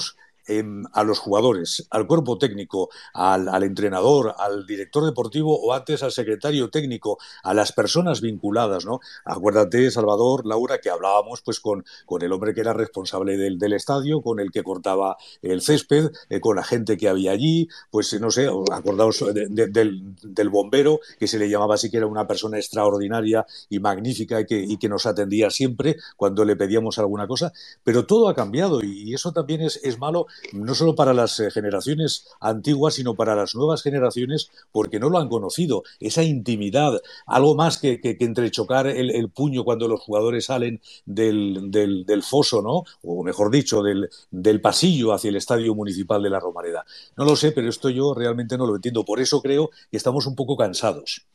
eh, a los jugadores, al cuerpo técnico, al, al entrenador, al director deportivo o antes al secretario técnico, a las personas vinculadas, ¿no? Acuérdate, Salvador, Laura, que hablábamos pues con, con el hombre que era responsable del, del estadio, con el que cortaba el césped, eh, con la gente que había allí, pues no sé, acordaos de, de, del, del bombero, que se le llamaba así, que era una persona extraordinaria y magnífica y que, y que nos atendía siempre cuando le pedíamos alguna cosa, pero todo ha cambiado y eso también es, es malo, no solo para las generaciones antiguas, sino para las nuevas generaciones, porque no lo han conocido, esa intimidad, algo más que, que, que entrechocar el, el puño cuando los jugadores salen del, del, del foso, ¿no? O mejor dicho, del, del pasillo hacia el estadio municipal de La Romareda. No lo sé, pero esto yo realmente no lo entiendo, por eso creo que estamos un poco cansados.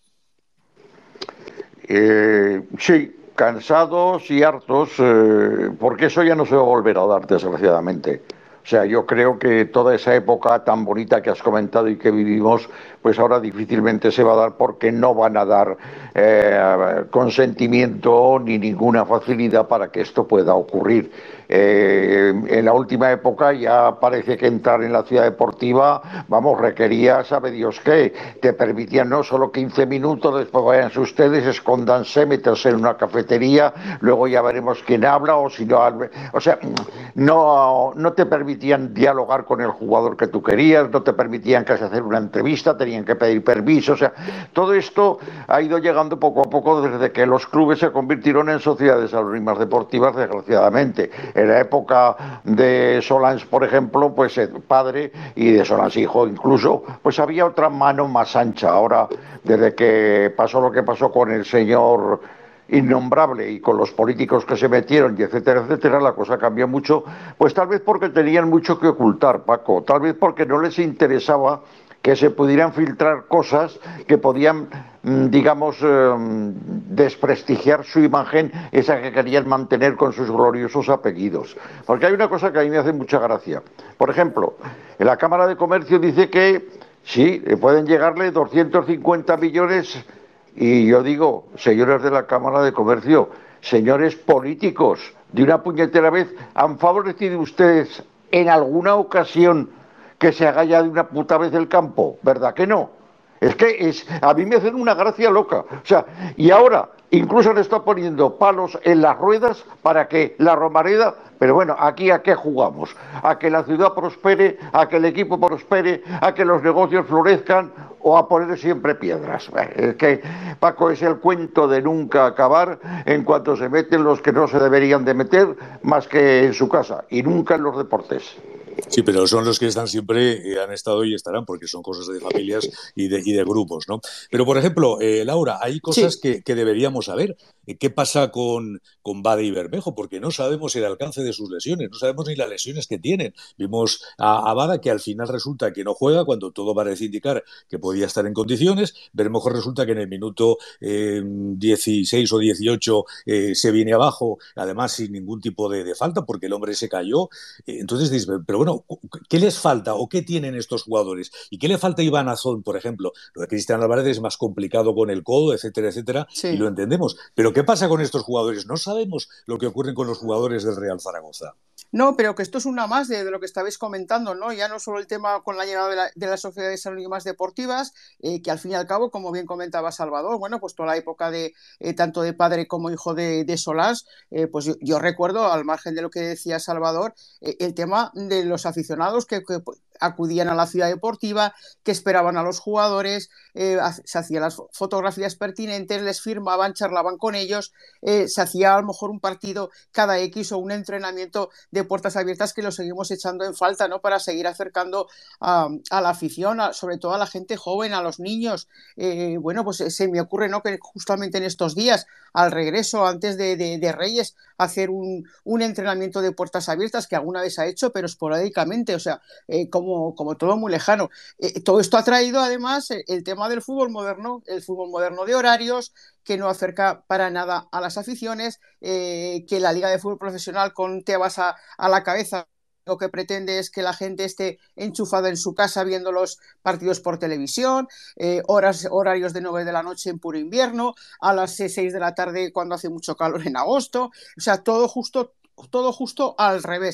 Eh, sí, cansados y hartos, eh, porque eso ya no se va a volver a dar, desgraciadamente. O sea, yo creo que toda esa época tan bonita que has comentado y que vivimos, pues ahora difícilmente se va a dar porque no van a dar eh, consentimiento ni ninguna facilidad para que esto pueda ocurrir. Eh, en la última época ya parece que entrar en la ciudad deportiva, vamos, requería, sabe Dios qué, te permitían no solo quince minutos, después váyanse ustedes, escóndanse, meterse en una cafetería, luego ya veremos quién habla, o si no, o sea, no, no te permitían dialogar con el jugador que tú querías, no te permitían casi hacer una entrevista, tenían que pedir permiso, o sea, todo esto ha ido llegando poco a poco desde que los clubes se convirtieron en sociedades anónimas deportivas, desgraciadamente. En la época de Solans, por ejemplo, pues el padre, y de Solans hijo incluso, pues había otra mano más ancha. Ahora, desde que pasó lo que pasó con el señor innombrable y con los políticos que se metieron y etcétera, etcétera, la cosa cambió mucho, pues tal vez porque tenían mucho que ocultar, Paco, tal vez porque no les interesaba que se pudieran filtrar cosas que podían, digamos, eh, desprestigiar su imagen, esa que querían mantener con sus gloriosos apellidos. Porque hay una cosa que a mí me hace mucha gracia. Por ejemplo, en la Cámara de Comercio dice que sí, pueden llegarle doscientos cincuenta millones, y yo digo, señores de la Cámara de Comercio, señores políticos, de una puñetera vez, ¿han favorecido ustedes en alguna ocasión que se haga ya de una puta vez el campo? ¿Verdad que no? Es que es, a mí me hacen una gracia loca. O sea, y ahora incluso le está poniendo palos en las ruedas para que la Romareda, pero bueno, ¿aquí a qué jugamos? ¿A que la ciudad prospere? ¿A que el equipo prospere? ¿A que los negocios florezcan? ¿O a poner siempre piedras? Es que, Paco, es el cuento de nunca acabar en cuanto se meten los que no se deberían de meter más que en su casa y nunca en los deportes. Sí, pero son los que están siempre, eh, han estado y estarán, porque son cosas de familias y de, y de grupos, ¿no? Pero, por ejemplo, eh, Laura, hay cosas Sí. que, que deberíamos saber. ¿Qué pasa con, con Bade y Bermejo? Porque no sabemos el alcance de sus lesiones, no sabemos ni las lesiones que tienen. Vimos a, a Bada que al final resulta que no juega cuando todo parece indicar que podía estar en condiciones. Bermejo resulta que en el minuto eh, dieciséis o dieciocho eh, se viene abajo, además sin ningún tipo de, de falta, porque el hombre se cayó. Eh, entonces dices, pero bueno, ¿qué les falta o qué tienen estos jugadores? ¿Y qué le falta a Iván Azón, por ejemplo? Lo de Cristian Álvarez es más complicado con el codo, etcétera, etcétera, Sí. y lo entendemos. Pero ¿qué pasa con estos jugadores? No sabemos lo que ocurre con los jugadores del Real Zaragoza. No, pero que esto es una más de, de lo que estabais comentando, ¿no? Ya no solo el tema con la llegada de, la, de las sociedades anónimas deportivas, eh, que al fin y al cabo, como bien comentaba Salvador, bueno, pues toda la época de eh, tanto de padre como hijo de, de Solans, eh, pues yo, yo recuerdo, al margen de lo que decía Salvador, eh, el tema de los aficionados que, que acudían a la ciudad deportiva, que esperaban a los jugadores, eh, se hacían las fotografías pertinentes, les firmaban, charlaban con ellos, eh, se hacía a lo mejor un partido cada X o un entrenamiento de puertas abiertas que lo seguimos echando en falta, ¿no? Para seguir acercando a, a la afición, a, sobre todo a la gente joven, a los niños. Eh, bueno, pues se me ocurre, ¿no? Que justamente en estos días, al regreso, antes de, de, de Reyes, hacer un, un entrenamiento de puertas abiertas que alguna vez ha hecho, pero esporádicamente, o sea, eh, como, como todo muy lejano. Eh, todo esto ha traído además el, el tema del fútbol moderno, el fútbol moderno de horarios, que no acerca para nada a las aficiones, eh, que la Liga de Fútbol Profesional con Tebas a, a la cabeza lo que pretende es que la gente esté enchufada en su casa viendo los partidos por televisión, eh, horas, horarios de nueve de la noche en puro invierno, a las seis de la tarde cuando hace mucho calor en agosto, o sea, todo justo, todo justo al revés.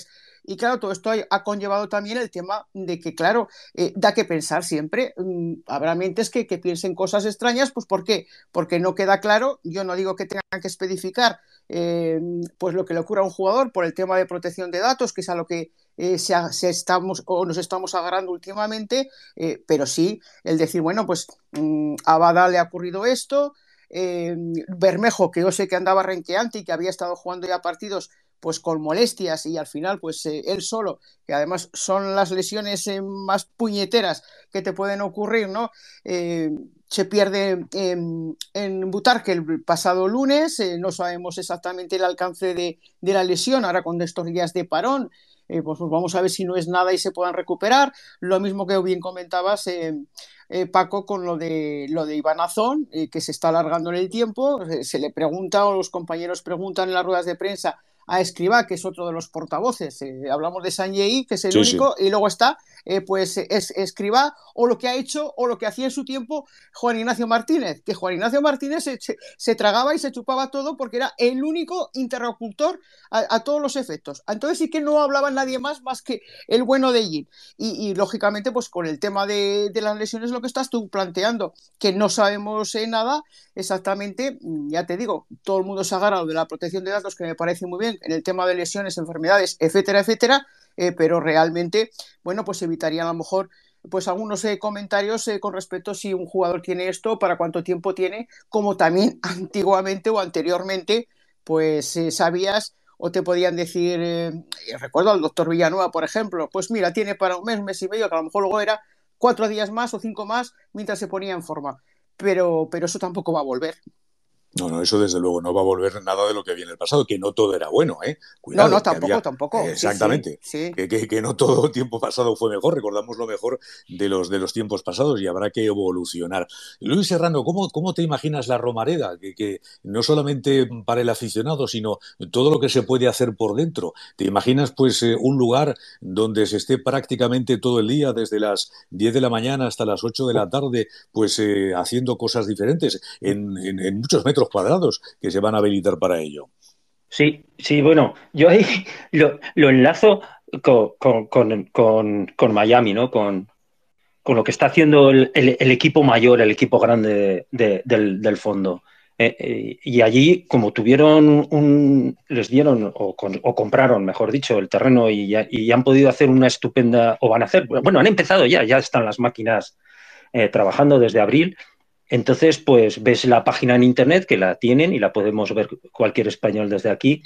Y claro, todo esto ha conllevado también el tema de que, claro, eh, da que pensar siempre. Mm, habrá mentes que, que piensen cosas extrañas, pues ¿por qué? Porque no queda claro. Yo no digo que tengan que especificar eh, pues lo que le ocurra a un jugador por el tema de protección de datos, que es a lo que eh, se, se estamos o nos estamos agarrando últimamente, eh, pero sí el decir, bueno, pues mmm, a Bada le ha ocurrido esto, eh, Bermejo, que yo sé que andaba renqueante y que había estado jugando ya partidos pues con molestias y al final pues eh, él solo, que además son las lesiones eh, más puñeteras que te pueden ocurrir, ¿no? Eh, se pierde en, en Butarque el pasado lunes, eh, no sabemos exactamente el alcance de, de la lesión, ahora con estos días de parón, eh, pues, pues vamos a ver si no es nada y se puedan recuperar. Lo mismo que bien comentabas, eh, eh, Paco, con lo de, lo de Iván Azón, eh, que se está alargando en el tiempo, eh, se le pregunta o los compañeros preguntan en las ruedas de prensa a Escribá, que es otro de los portavoces, eh, hablamos de Sanjei, que es el sí, único, sí. y luego está eh, pues es Escribá, o lo que ha hecho o lo que hacía en su tiempo Juan Ignacio Martínez, que Juan Ignacio Martínez se, se, se tragaba y se chupaba todo porque era el único interlocutor a, a todos los efectos. Entonces sí que no hablaba nadie más más que el bueno de Gil. Y, y lógicamente pues con el tema de, de las lesiones lo que estás tú planteando, que no sabemos eh, nada exactamente, ya te digo, todo el mundo se ha agarrado de la protección de datos, que me parece muy bien, en el tema de lesiones, enfermedades, etcétera, etcétera, eh, pero realmente, bueno, pues evitaría a lo mejor pues algunos eh, comentarios eh, con respecto a si un jugador tiene esto, para cuánto tiempo tiene, como también antiguamente o anteriormente, pues eh, sabías o te podían decir, eh, recuerdo al doctor Villanueva, por ejemplo, pues mira, tiene para un mes, un mes y medio, que a lo mejor luego era cuatro días más o cinco más mientras se ponía en forma, pero, pero eso tampoco va a volver. No, no, eso desde luego no va a volver nada de lo que había en el pasado, que no todo era bueno, ¿eh? No, no, Cuidado, que tampoco, había, tampoco. eh, Sí, sí, exactamente, sí. que, que, que no todo tiempo pasado fue mejor, recordamos lo mejor de los, de los tiempos pasados y habrá que evolucionar. Luis Serrano, ¿cómo, cómo te imaginas la Romareda? Que, que no solamente para el aficionado, sino todo lo que se puede hacer por dentro. ¿Te imaginas pues eh, un lugar donde se esté prácticamente todo el día, desde las diez de la mañana hasta las ocho de la tarde, pues eh, haciendo cosas diferentes en, en, en muchos metros cuadrados que se van a habilitar para ello? Sí, sí, bueno, yo ahí lo, lo enlazo con, con, con, con, con Miami, ¿no? Con, con lo que está haciendo el, el, el equipo mayor, el equipo grande de, de, del, del fondo. Eh, eh, y allí, como tuvieron un, les dieron o, con, o compraron, mejor dicho, el terreno y, ya, y han podido hacer una estupenda, o van a hacer, bueno, han empezado ya, ya están las máquinas eh, trabajando desde abril. Entonces, pues ves la página en internet, que la tienen y la podemos ver cualquier español desde aquí,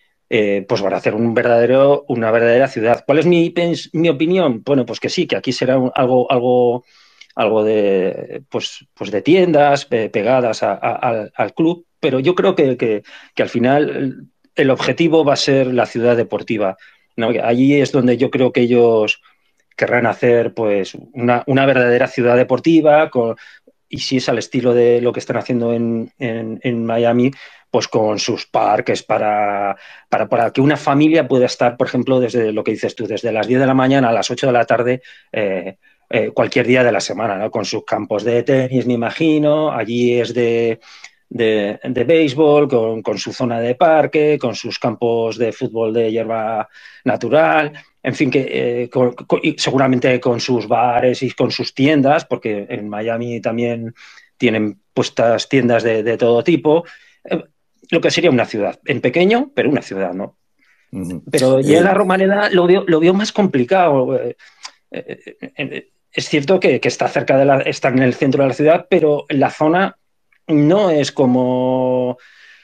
eh, pues van a hacer un verdadero, una verdadera ciudad. ¿Cuál es mi, mi opinión? Bueno, pues que sí, que aquí será un, algo, algo, algo de, pues, pues de tiendas eh, pegadas a, a, al, al club, pero yo creo que, que, que al final el, el objetivo va a ser la ciudad deportiva, ¿no? Allí es donde yo creo que ellos querrán hacer pues una, una verdadera ciudad deportiva con, y si es al estilo de lo que están haciendo en, en, en Miami, pues con sus parques para, para, para que una familia pueda estar, por ejemplo, desde lo que dices tú, desde las diez de la mañana a las ocho de la tarde, eh, eh, cualquier día de la semana, ¿no? Con sus campos de tenis, me imagino, allí es de, de, de béisbol, con, con su zona de parque, con sus campos de fútbol de hierba natural, en fin, que eh, con, con, y seguramente con sus bares y con sus tiendas, porque en Miami también tienen puestas tiendas de, de todo tipo, eh, lo que sería una ciudad, en pequeño, pero una ciudad, ¿no? Uh-huh. Pero ya en Eh, la Romareda lo veo, lo veo más complicado. Eh, eh, eh, es cierto que, que está cerca de la, está en el centro de la ciudad, pero la zona no es como...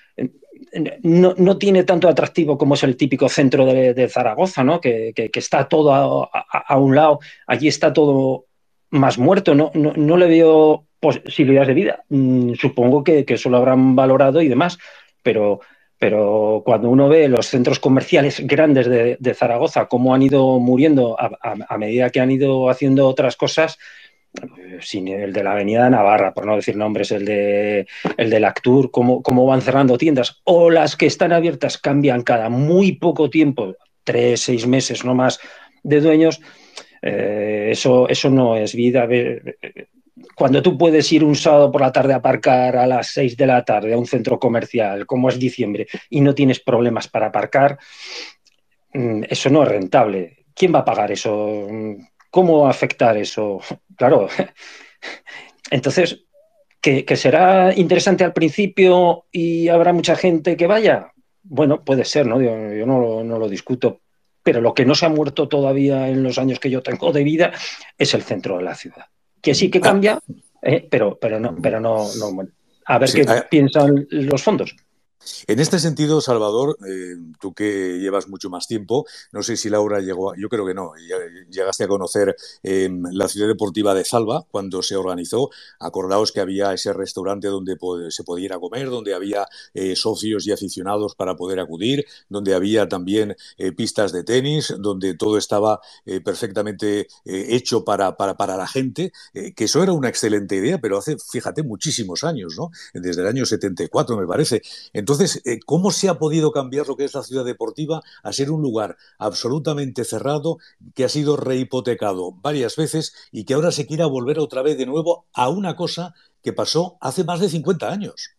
No, no, tiene tanto atractivo como es el típico centro de, de Zaragoza, ¿no? Que, que, que está todo a, a, a, un lado, allí está todo más muerto, no, no, no le veo posibilidades de vida. Mm, supongo que, que eso lo habrán valorado y demás, pero, pero cuando uno ve los centros comerciales grandes de, de Zaragoza, cómo han ido muriendo a, a, a medida que han ido haciendo otras cosas, sin el de la Avenida Navarra, por no decir nombres, el de el del Actur, cómo, cómo van cerrando tiendas, o las que están abiertas cambian cada muy poco tiempo, tres, seis meses no más de dueños, eh, eso, eso no es vida. Cuando tú puedes ir un sábado por la tarde a aparcar a las seis de la tarde a un centro comercial, como es diciembre, y no tienes problemas para aparcar, eso no es rentable. ¿Quién va a pagar eso? ¿Cómo va a afectar eso? Claro. Entonces, ¿que, que será interesante al principio y habrá mucha gente que vaya? Bueno, puede ser, ¿no? Yo, yo no, lo, no lo discuto, pero lo que no se ha muerto todavía en los años que yo tengo de vida es el centro de la ciudad. Que sí que Ah, cambia, ¿eh? pero, pero, no, pero no, no, bueno. A ver sí, qué ah, piensan los fondos. en este sentido, Salvador, eh, tú que llevas mucho más tiempo, no sé si Laura llegó, a, yo creo que no, llegaste a conocer eh, la ciudad deportiva de Zalba cuando se organizó. Acordaos que había ese restaurante donde se pudiera comer, donde había eh, socios y aficionados para poder acudir, donde había también eh, pistas de tenis, donde todo estaba eh, perfectamente eh, hecho para, para, para la gente, eh, que eso era una excelente idea, pero hace, fíjate, muchísimos años, ¿no? Desde el año setenta y cuatro, me parece. Entonces, eh, ¿cómo se ha podido cambiar lo que es la ciudad deportiva a ser un lugar absolutamente cerrado, que ha sido rehipotecado varias veces y que ahora se quiera volver otra vez de nuevo a una cosa que pasó hace más de cincuenta años?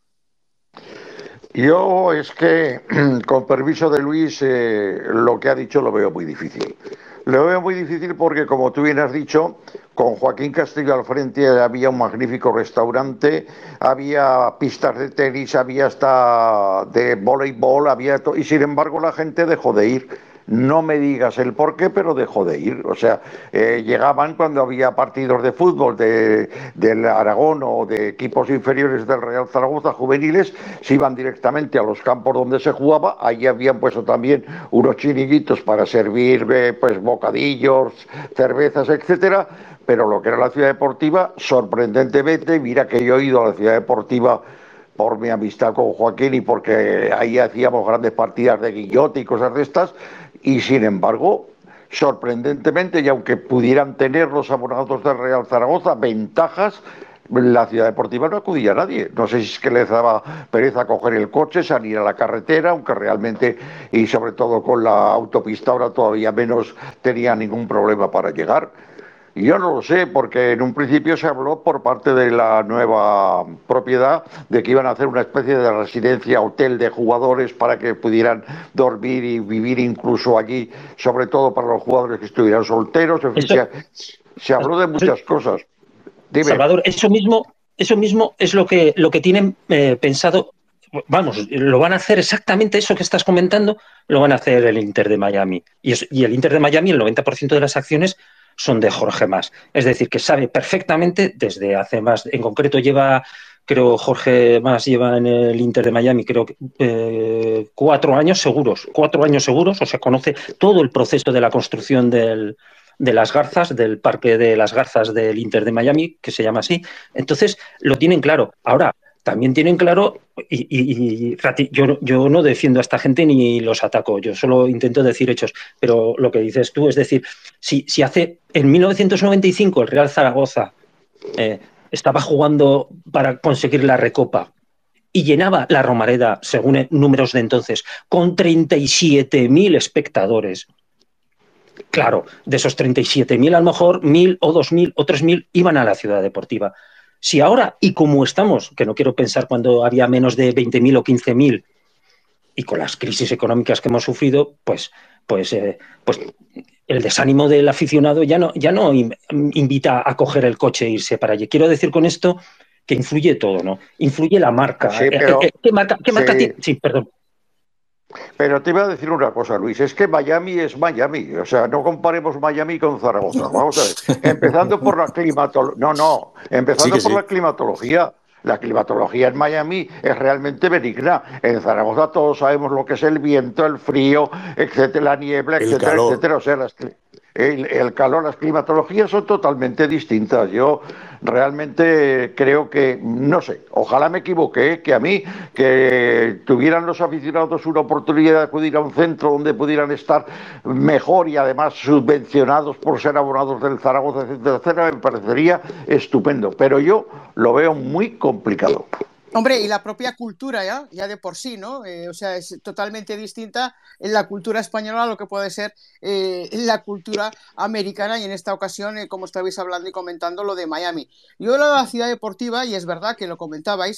Yo es que, con permiso de Luis, eh, lo que ha dicho lo veo muy difícil. Lo veo muy difícil porque, como tú bien has dicho, con Joaquín Castillo al frente había un magnífico restaurante, había pistas de tenis, había hasta de voleibol, había to- y sin embargo la gente dejó de ir. No me digas el por qué, pero dejó de ir. O sea, eh, llegaban cuando había partidos de fútbol de, del Aragón o de equipos inferiores del Real Zaragoza juveniles, se iban directamente a los campos donde se jugaba. Allí habían puesto también unos chiringuitos para servir eh, pues bocadillos, cervezas, etcétera. Pero lo que era la ciudad deportiva, sorprendentemente, mira que yo he ido a la ciudad deportiva por mi amistad con Joaquín y porque ahí hacíamos grandes partidas de guillote y cosas de estas, y sin embargo, sorprendentemente, y aunque pudieran tener los abonados del Real Zaragoza ventajas, la ciudad deportiva no acudía a nadie. No sé si es que les daba pereza coger el coche, salir a la carretera, aunque realmente, y sobre todo con la autopista ahora todavía menos, tenía ningún problema para llegar. Y yo no lo sé, porque en un principio se habló por parte de la nueva propiedad de que iban a hacer una especie de residencia, hotel de jugadores para que pudieran dormir y vivir incluso allí, sobre todo para los jugadores que estuvieran solteros. En fin, Eso, se, se habló de muchas cosas. Dime. Salvador, eso mismo, eso mismo es lo que, lo que tienen eh, pensado. Vamos, lo van a hacer exactamente eso que estás comentando, lo van a hacer el Inter de Miami. Y, es, y el Inter de Miami, el noventa por ciento de las acciones son de Jorge Mas. Es decir, que sabe perfectamente desde hace más, en concreto lleva, creo Jorge Mas lleva en el Inter de Miami, creo que eh, cuatro años seguros, cuatro años seguros, o sea, conoce todo el proceso de la construcción del, de las Garzas, del Parque de las Garzas del Inter de Miami, que se llama así. Entonces, lo tienen claro. Ahora, también tienen claro, y, y, y yo, yo no defiendo a esta gente ni los ataco, yo solo intento decir hechos, pero lo que dices tú, es decir, si, si hace en mil novecientos noventa y cinco el Real Zaragoza eh, estaba jugando para conseguir la Recopa y llenaba la Romareda, según números de entonces, con treinta y siete mil espectadores. Claro, de esos treinta y siete mil, a lo mejor mil o dos mil o tres mil iban a la ciudad deportiva. Si ahora, y como estamos, que no quiero pensar cuando había menos de veinte mil o quince mil, y con las crisis económicas que hemos sufrido, pues, pues, eh, pues el desánimo del aficionado ya no, ya no invita a coger el coche e irse para allí. Quiero decir con esto que influye todo, ¿no? Influye la marca. Sí, pero ¿Qué marca, qué marca sí, tiene? Sí, perdón. pero te iba a decir una cosa, Luis, es que Miami es Miami, o sea, no comparemos Miami con Zaragoza. Vamos a ver, empezando por la climatología, no, no, Sí que empezando por sí. la climatología. La climatología en Miami es realmente benigna. En Zaragoza todos sabemos lo que es el viento, el frío, etcétera, la niebla, El etcétera, calor. etcétera. O sea, las, el, el calor, las climatologías son totalmente distintas. Yo realmente creo que, no sé, ojalá me equivoque, ¿eh? Que a mí, que tuvieran los aficionados una oportunidad de acudir a un centro donde pudieran estar mejor y además subvencionados por ser abonados del Zaragoza, etcétera, etcétera, me parecería estupendo. Pero yo lo veo muy complicado. Hombre, y la propia cultura ya, ya de por sí, ¿no? Eh, o sea, es totalmente distinta en la cultura española a lo que puede ser eh, la cultura americana y en esta ocasión, eh, como estabais hablando y comentando, lo de Miami. Yo lo de la ciudad deportiva, y es verdad que lo comentabais,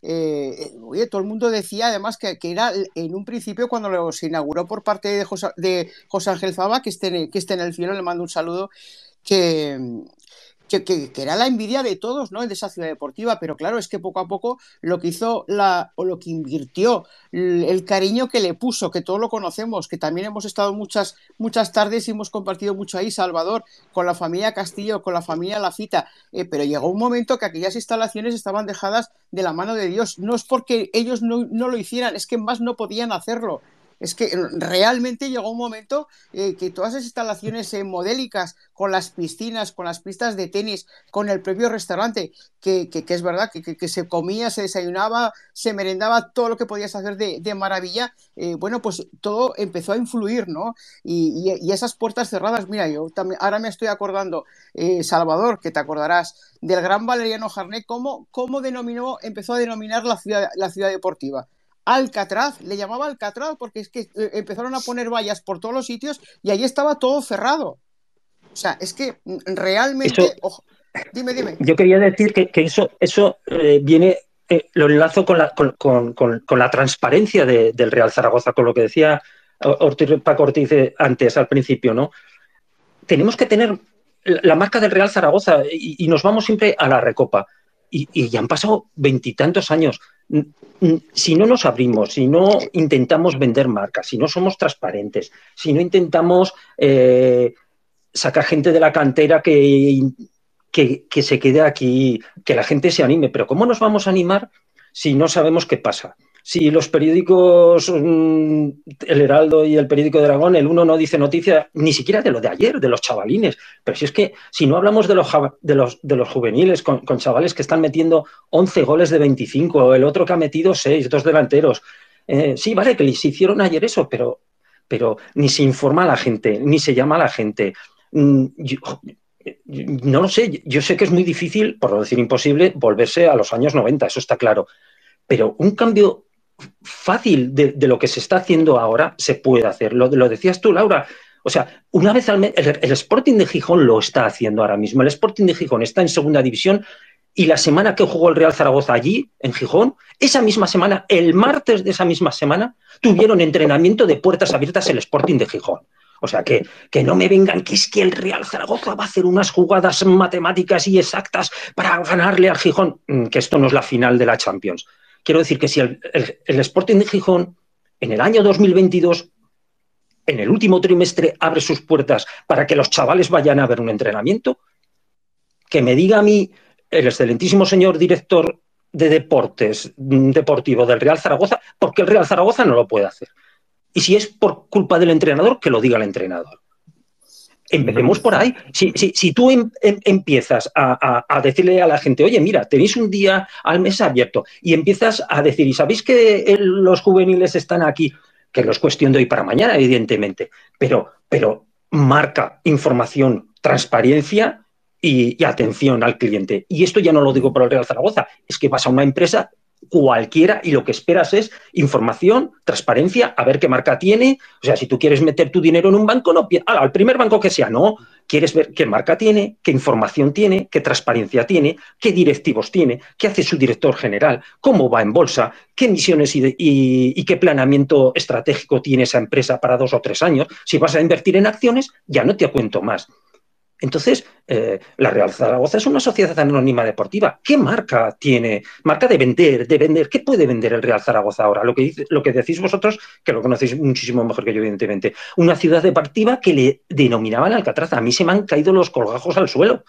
eh, oye, todo el mundo decía además que, que era en un principio cuando lo se inauguró por parte de José, de José Ángel Faba, que esté, que esté en el cielo, le mando un saludo, que... Que, que, que era la envidia de todos, ¿no? De esa ciudad deportiva, pero claro, es que poco a poco lo que hizo la, o lo que invirtió, el, el cariño que le puso, que todos lo conocemos, que también hemos estado muchas, muchas tardes y hemos compartido mucho ahí, Salvador, con la familia Castillo, con la familia Lafita, eh, pero llegó un momento que aquellas instalaciones estaban dejadas de la mano de Dios. No es porque ellos no, no lo hicieran, es que más no podían hacerlo. Es que realmente llegó un momento eh, que todas esas instalaciones eh, modélicas, con las piscinas, con las pistas de tenis, con el propio restaurante, que, que, que es verdad, que, que, que se comía, se desayunaba, se merendaba, todo lo que podías hacer de, de maravilla, eh, bueno, pues todo empezó a influir, ¿no? Y, y, y esas puertas cerradas, mira, yo también, ahora me estoy acordando, eh, Salvador, que te acordarás, del gran Valeriano Jarné, cómo, cómo denominó, empezó a denominar la ciudad, la ciudad deportiva. Alcatraz, le llamaba Alcatraz porque es que empezaron a poner vallas por todos los sitios y ahí estaba todo cerrado. O sea, es que realmente... Eso, ojo, dime, dime. Yo quería decir que, que eso, eso eh, viene, eh, lo enlazo con la, con, con, con, con la transparencia de, del Real Zaragoza, con lo que decía Ortiz, Paco Ortiz antes, al principio, ¿no? Tenemos que tener la marca del Real Zaragoza y, y nos vamos siempre a la Recopa. Y, y ya han pasado veintitantos años. Si no nos abrimos, si no intentamos vender marcas, si no somos transparentes, si no intentamos eh, sacar gente de la cantera que, que, que se quede aquí, que la gente se anime. Pero ¿cómo nos vamos a animar si no sabemos qué pasa? Si los periódicos, el Heraldo y el periódico de Aragón, el uno no dice noticia ni siquiera de lo de ayer, de los chavalines, pero si es que si no hablamos de los, de los, de los juveniles con, con chavales que están metiendo once goles de veinticinco, el otro que ha metido seis, dos delanteros, eh, sí, vale, que les hicieron ayer eso, pero, pero ni se informa a la gente, ni se llama a la gente. Yo, no lo sé, yo sé que es muy difícil, por no decir imposible, volverse a los años noventa, eso está claro, pero un cambio fácil de, de lo que se está haciendo ahora se puede hacer. Lo, lo decías tú, Laura. O sea, una vez al mes, el, el Sporting de Gijón lo está haciendo ahora mismo. El Sporting de Gijón está en segunda división y la semana que jugó el Real Zaragoza allí, en Gijón, esa misma semana, el martes de esa misma semana, tuvieron entrenamiento de puertas abiertas el Sporting de Gijón. O sea, que, que no me vengan, que es que el Real Zaragoza va a hacer unas jugadas matemáticas y exactas para ganarle al Gijón, que esto no es la final de la Champions. Quiero decir que si el, el, el Sporting de Gijón en el año dos mil veintidós, en el último trimestre, abre sus puertas para que los chavales vayan a ver un entrenamiento, que me diga a mí el excelentísimo señor director de deportes deportivo del Real Zaragoza, porque el Real Zaragoza no lo puede hacer. Y si es por culpa del entrenador, que lo diga el entrenador. Empecemos por ahí. Si, si, si tú em, em, empiezas a, a, a decirle a la gente, oye, mira, tenéis un día al mes abierto, y empiezas a decir, ¿y sabéis que el, los juveniles están aquí? Que no es cuestión de hoy para mañana, evidentemente, pero, pero marca, información, transparencia y, y atención al cliente. Y esto ya no lo digo por el Real Zaragoza, es que vas a una empresa cualquiera y lo que esperas es información, transparencia, a ver qué marca tiene. O sea, si tú quieres meter tu dinero en un banco, no, al primer banco que sea, no. Quieres ver qué marca tiene, qué información tiene, qué transparencia tiene, qué directivos tiene, qué hace su director general, cómo va en bolsa, qué misiones y, de, y, y qué planeamiento estratégico tiene esa empresa para dos o tres años. Si vas a invertir en acciones, ya no te cuento más. Entonces, eh, la Real Zaragoza es una sociedad anónima deportiva. ¿Qué marca tiene? Marca de vender, de vender. ¿Qué puede vender el Real Zaragoza ahora? Lo que, dice, lo que decís vosotros, que lo conocéis muchísimo mejor que yo, evidentemente. Una ciudad deportiva que le denominaban Alcatraz. A mí se me han caído los colgajos al suelo.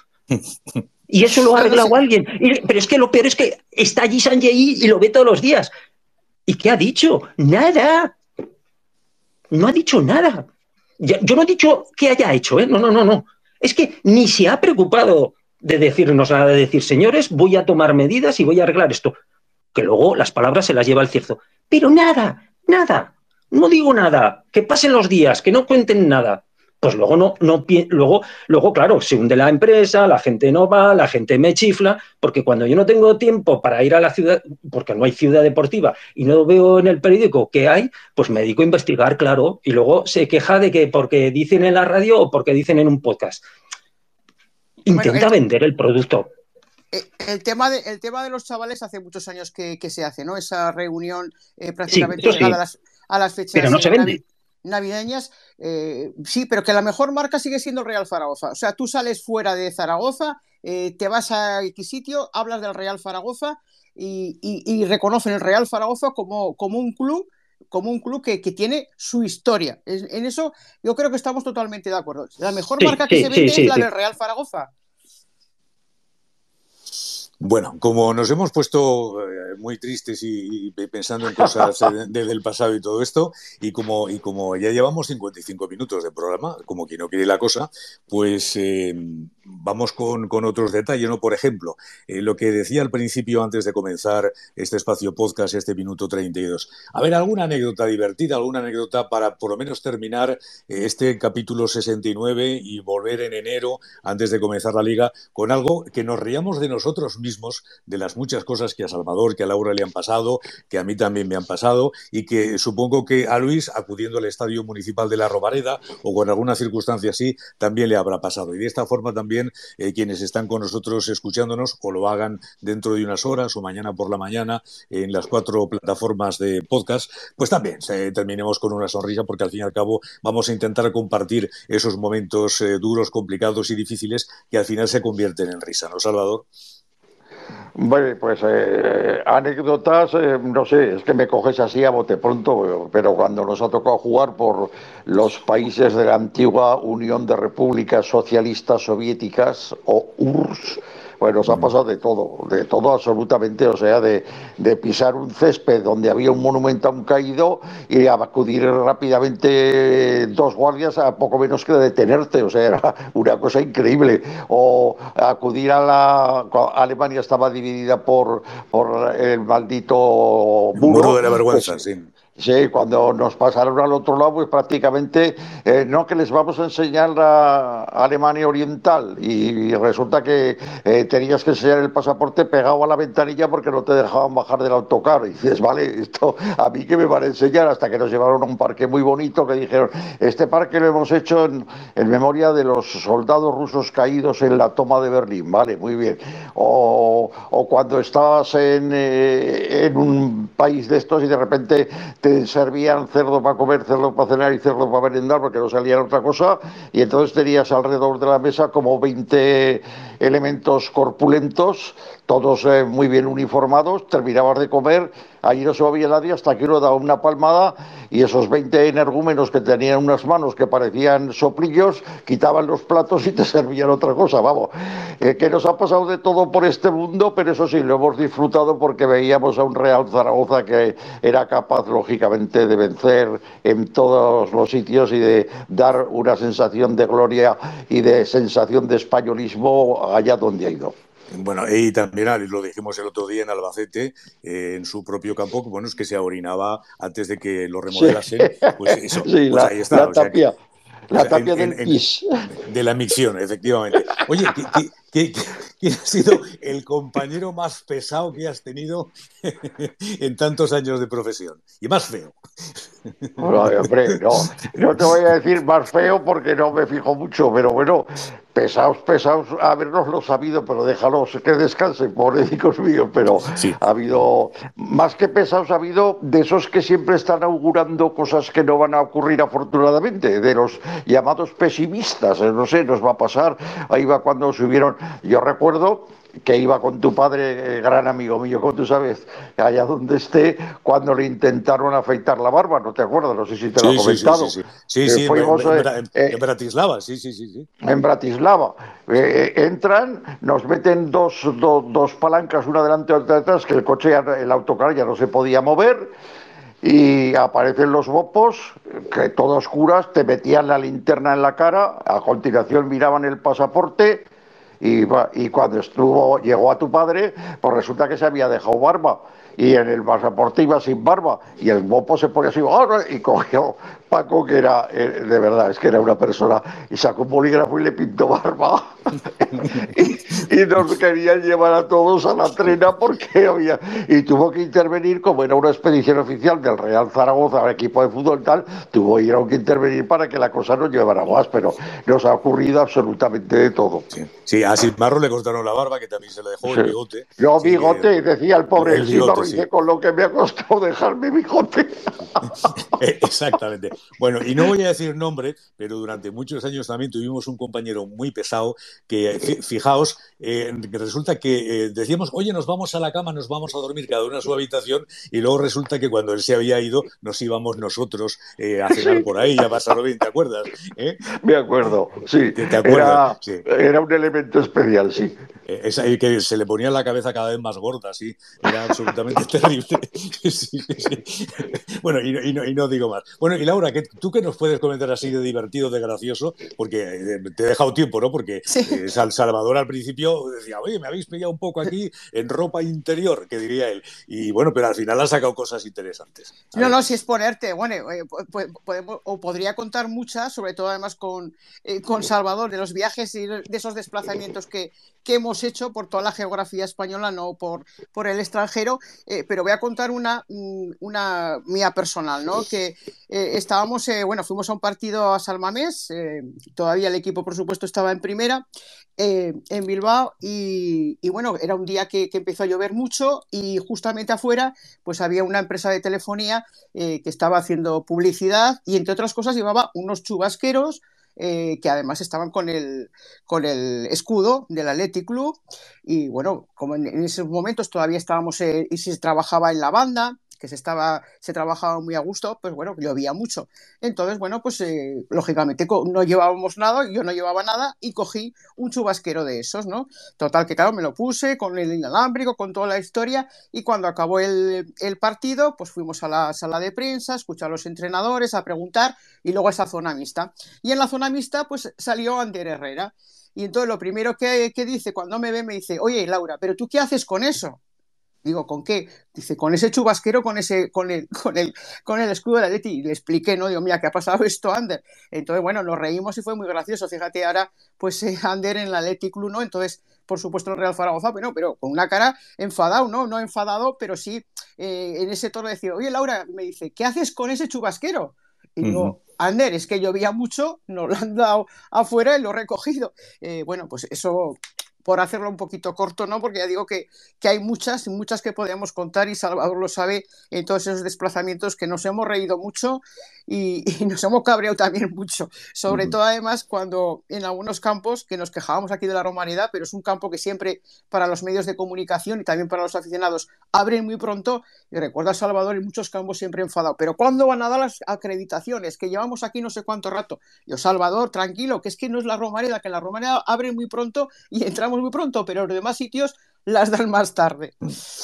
Y eso lo ha arreglado alguien. Pero es que lo peor es que está allí Sanjay y lo ve todos los días. ¿Y qué ha dicho? Nada. No ha dicho nada. Yo no he dicho qué haya hecho, ¿eh? No, no, no, no. Es que ni se ha preocupado de decirnos nada, de decir, señores, voy a tomar medidas y voy a arreglar esto. Que luego las palabras se las lleva el cierzo. Pero nada, nada, no digo nada, que pasen los días, que no cuenten nada. Pues luego, no, no, luego, luego, claro, se hunde la empresa, la gente no va, la gente me chifla, porque cuando yo no tengo tiempo para ir a la ciudad, porque no hay ciudad deportiva y no veo en el periódico qué hay, pues me dedico a investigar, claro, y luego se queja de que porque dicen en la radio o porque dicen en un podcast. Intenta bueno, vender el producto. El tema, de, el tema de los chavales hace muchos años que, que se hace, ¿no? Esa reunión eh, Sí, prácticamente eso llegada sí, a las, a las pero fechas no se eh, vende. navi navideñas. Eh, sí, pero que la mejor marca sigue siendo el Real Zaragoza. O sea, tú sales fuera de Zaragoza, eh, te vas a X sitio, hablas del Real Zaragoza y, y, y reconocen el Real Zaragoza como, como un club como un club que, que tiene su historia. En, en eso yo creo que estamos totalmente de acuerdo. La mejor Sí, marca que sí, se sí, vende es sí, la sí. del Real Zaragoza. Bueno, como nos hemos puesto eh, muy tristes y, y pensando en cosas eh, desde el pasado y todo esto, y como, y como ya llevamos cincuenta y cinco minutos de programa, como quien no quiere la cosa, pues eh, vamos con, con otros detalles, ¿no? Por ejemplo, eh, lo que decía al principio antes de comenzar este espacio podcast, este minuto treinta y dos. A ver, alguna anécdota divertida, alguna anécdota para por lo menos terminar eh, este capítulo sesenta y nueve y volver en enero, antes de comenzar la liga, con algo que nos riamos de nosotros mismos, de las muchas cosas que a Salvador, que a Laura le han pasado, que a mí también me han pasado y que supongo que a Luis, acudiendo al Estadio Municipal de la Romareda o con alguna circunstancia así, también le habrá pasado. Y de esta forma también eh, quienes están con nosotros escuchándonos o lo hagan dentro de unas horas o mañana por la mañana en las cuatro plataformas de podcast, pues también eh, terminemos con una sonrisa porque al fin y al cabo vamos a intentar compartir esos momentos eh, duros, complicados y difíciles que al final se convierten en risa, ¿no, Salvador? Bueno, pues eh, anécdotas, eh, no sé, es que me coges así a bote pronto, pero cuando nos ha tocado jugar por los países de la antigua Unión de Repúblicas Socialistas Soviéticas, o U R S S, pues nos ha pasado de todo, de todo absolutamente, o sea, de, de pisar un césped donde había un monumento a un caído y acudir rápidamente dos guardias a poco menos que detenerte, o sea, era una cosa increíble. O acudir a la... Alemania estaba dividida por, por el maldito El muro muro, de la vergüenza, pues sí. sí, cuando nos pasaron al otro lado, pues prácticamente, eh, no, que les vamos a enseñar la Alemania Oriental, y resulta que eh, tenías que enseñar el pasaporte pegado a la ventanilla porque no te dejaban bajar del autocar. Y dices, vale, esto a mí que me van a enseñar, hasta que nos llevaron a un parque muy bonito que dijeron, este parque lo hemos hecho en, en memoria de los soldados rusos caídos en la toma de Berlín, vale, muy bien. O, o cuando estabas en, eh, en un país de estos y de repente te servían cerdo para comer, cerdo para cenar y cerdo para merendar porque no salía otra cosa, y entonces tenías alrededor de la mesa como veinte elementos corpulentos, todos eh, muy bien uniformados, terminabas de comer, allí no se movía nadie hasta que uno daba una palmada y esos veinte energúmenos que tenían unas manos que parecían soplillos, quitaban los platos y te servían otra cosa, vamos, eh, que nos ha pasado de todo por este mundo, pero eso sí, lo hemos disfrutado porque veíamos a un Real Zaragoza que era capaz, lógicamente, de vencer en todos los sitios y de dar una sensación de gloria y de sensación de españolismo allá donde ha ido. Bueno, y también lo dijimos el otro día en Albacete, eh, en su propio campo, que bueno, es que se orinaba antes de que lo Sí, remodelasen, pues eso, sí, pues la, ahí está, la o sea que, tapia, o la sea, en, tapia en, del en, pis. de la micción, efectivamente. Oye, ¿qué, qué, qué, ¿quién ha sido el compañero más pesado que has tenido en tantos años de profesión? Y más feo. Bueno, hombre, no, no te voy a decir más feo porque no me fijo mucho, pero bueno, pesados, pesados, habernoslo sabido, pero déjalos que descansen, pobrecicos míos, pero Sí. ha habido, más que pesados, ha habido de esos que siempre están augurando cosas que no van a ocurrir afortunadamente, de los llamados pesimistas, no sé, nos va a pasar, ahí va cuando subieron, yo recuerdo que iba con tu padre, eh, gran amigo mío, como tú sabes, allá donde esté, cuando le intentaron afeitar la barba, ¿no te acuerdas? No sé si te lo he Sí, sí, sí, sí, comentado. sí. Sí, Eh, sí, en, fuimos en, eh, en, en eh, Bratislava, sí, sí, sí, sí. en Bratislava. Eh, eh, entran, nos meten dos, do, dos palancas, una delante y otra detrás, que el coche, ya, el autocar ya no se podía mover, y aparecen los bopos, que todos oscuras, te metían la linterna en la cara, a continuación miraban el pasaporte, y, y cuando estuvo, llegó a tu padre, pues resulta que se había dejado barba. y en el pasaporte iba sin barba, y el mopo se ponía así, y cogió Paco, que era, eh, de verdad, es que era una persona, y sacó un bolígrafo y le pintó barba. y, y nos querían llevar a todos a la trena porque había, y tuvo que intervenir, como era una expedición oficial del Real Zaragoza, el equipo de fútbol tal, tuvo que intervenir para que la cosa no llevara más, pero nos ha ocurrido absolutamente de todo. Sí, sí, a Silmarro le cortaron la barba, que también se le dejó, sí. El bigote. No, sí, bigote, que, decía el pobre el bigote, dice, sí. con lo que me ha costado dejarme bigote. Exactamente. Bueno, y no voy a decir nombre, pero durante muchos años también tuvimos un compañero muy pesado que, fijaos, eh, resulta que eh, decíamos, oye, nos vamos a la cama, nos vamos a dormir cada uno a su habitación, y luego resulta que cuando él se había ido, nos íbamos nosotros eh, a cenar sí. por ahí, a pasarlo bien, ¿te acuerdas? ¿Eh? Me acuerdo, sí. ¿Te, te acuerdas? Era, sí. Era un elemento especial, sí. Esa, que se le ponía la cabeza cada vez más gorda, sí, era absolutamente terrible. Sí, sí, sí. Bueno, y, y, no, y no digo más. Bueno, y Laura, ¿qué, ¿tú qué nos puedes comentar así de divertido, de gracioso? Porque te he dejado tiempo, ¿no? Porque sí. eh, Salvador al principio decía, oye, me habéis pillado un poco aquí en ropa interior, que diría él. Y bueno, pero al final ha sacado cosas interesantes. A no, ver. no, si es ponerte, bueno, eh, podemos, o podría contar muchas, sobre todo además con, eh, con Salvador, de los viajes y de esos desplazamientos que, que hemos hecho por toda la geografía española, no por, por el extranjero, eh, pero voy a contar una, una mía personal, ¿no? Que eh, estábamos, eh, bueno, fuimos a un partido a Salmamés, eh, todavía el equipo, por supuesto, estaba en primera, eh, en Bilbao, y, y bueno, era un día que, que empezó a llover mucho, y justamente afuera, pues había una empresa de telefonía eh, que estaba haciendo publicidad, y entre otras cosas llevaba unos chubasqueros, Eh, que además estaban con el, con el escudo del Athletic Club, y bueno, como en, en esos momentos todavía estábamos eh, y se trabajaba en la banda, que se estaba, se trabajaba muy a gusto, pues bueno, llovía mucho. Entonces, bueno, pues eh, lógicamente no llevábamos nada, yo no llevaba nada, y cogí un chubasquero de esos, ¿no? Total, que claro, me lo puse con el inalámbrico, con toda la historia, y cuando acabó el, el partido, pues fuimos a la sala de prensa, a escuchar a los entrenadores, a preguntar, y luego a esa zona mixta. Y en la zona mixta, pues salió Ander Herrera. Y entonces lo primero que, que dice cuando me ve, me dice, oye, Laura, ¿pero tú qué haces con eso? Digo, ¿con qué? Dice, con ese chubasquero, con ese, con el, con el, con el escudo de Atleti. Y le expliqué, ¿no? Digo, mira, ¿qué ha pasado esto, Ander? Entonces, bueno, nos reímos y fue muy gracioso. Fíjate, ahora, pues, eh, Ander en el Athletic Club, ¿no? Entonces, por supuesto, el Real Zaragoza, pero, pero con una cara enfadado, ¿no? No enfadado, pero sí eh, en ese tono de decir, oye, Laura, me dice, ¿qué haces con ese chubasquero? Y digo, uh-huh. Ander, es que llovía mucho, nos lo han dado afuera y lo he recogido. Eh, bueno, pues eso, por hacerlo un poquito corto, ¿no? Porque ya digo que, que hay muchas, muchas que podemos contar, y Salvador lo sabe, en todos esos desplazamientos que nos hemos reído mucho y, y nos hemos cabreado también mucho. Sobre uh-huh. todo, además, cuando en algunos campos, que nos quejábamos aquí de la Romareda, pero es un campo que siempre para los medios de comunicación y también para los aficionados abren muy pronto, y recuerda a Salvador en muchos campos siempre enfadado, pero ¿cuándo van a dar las acreditaciones? Que llevamos aquí no sé cuánto rato. Yo, Salvador, tranquilo, que es que no es la Romareda, que la Romareda abre muy pronto y entramos muy pronto, pero los demás sitios las dan más tarde.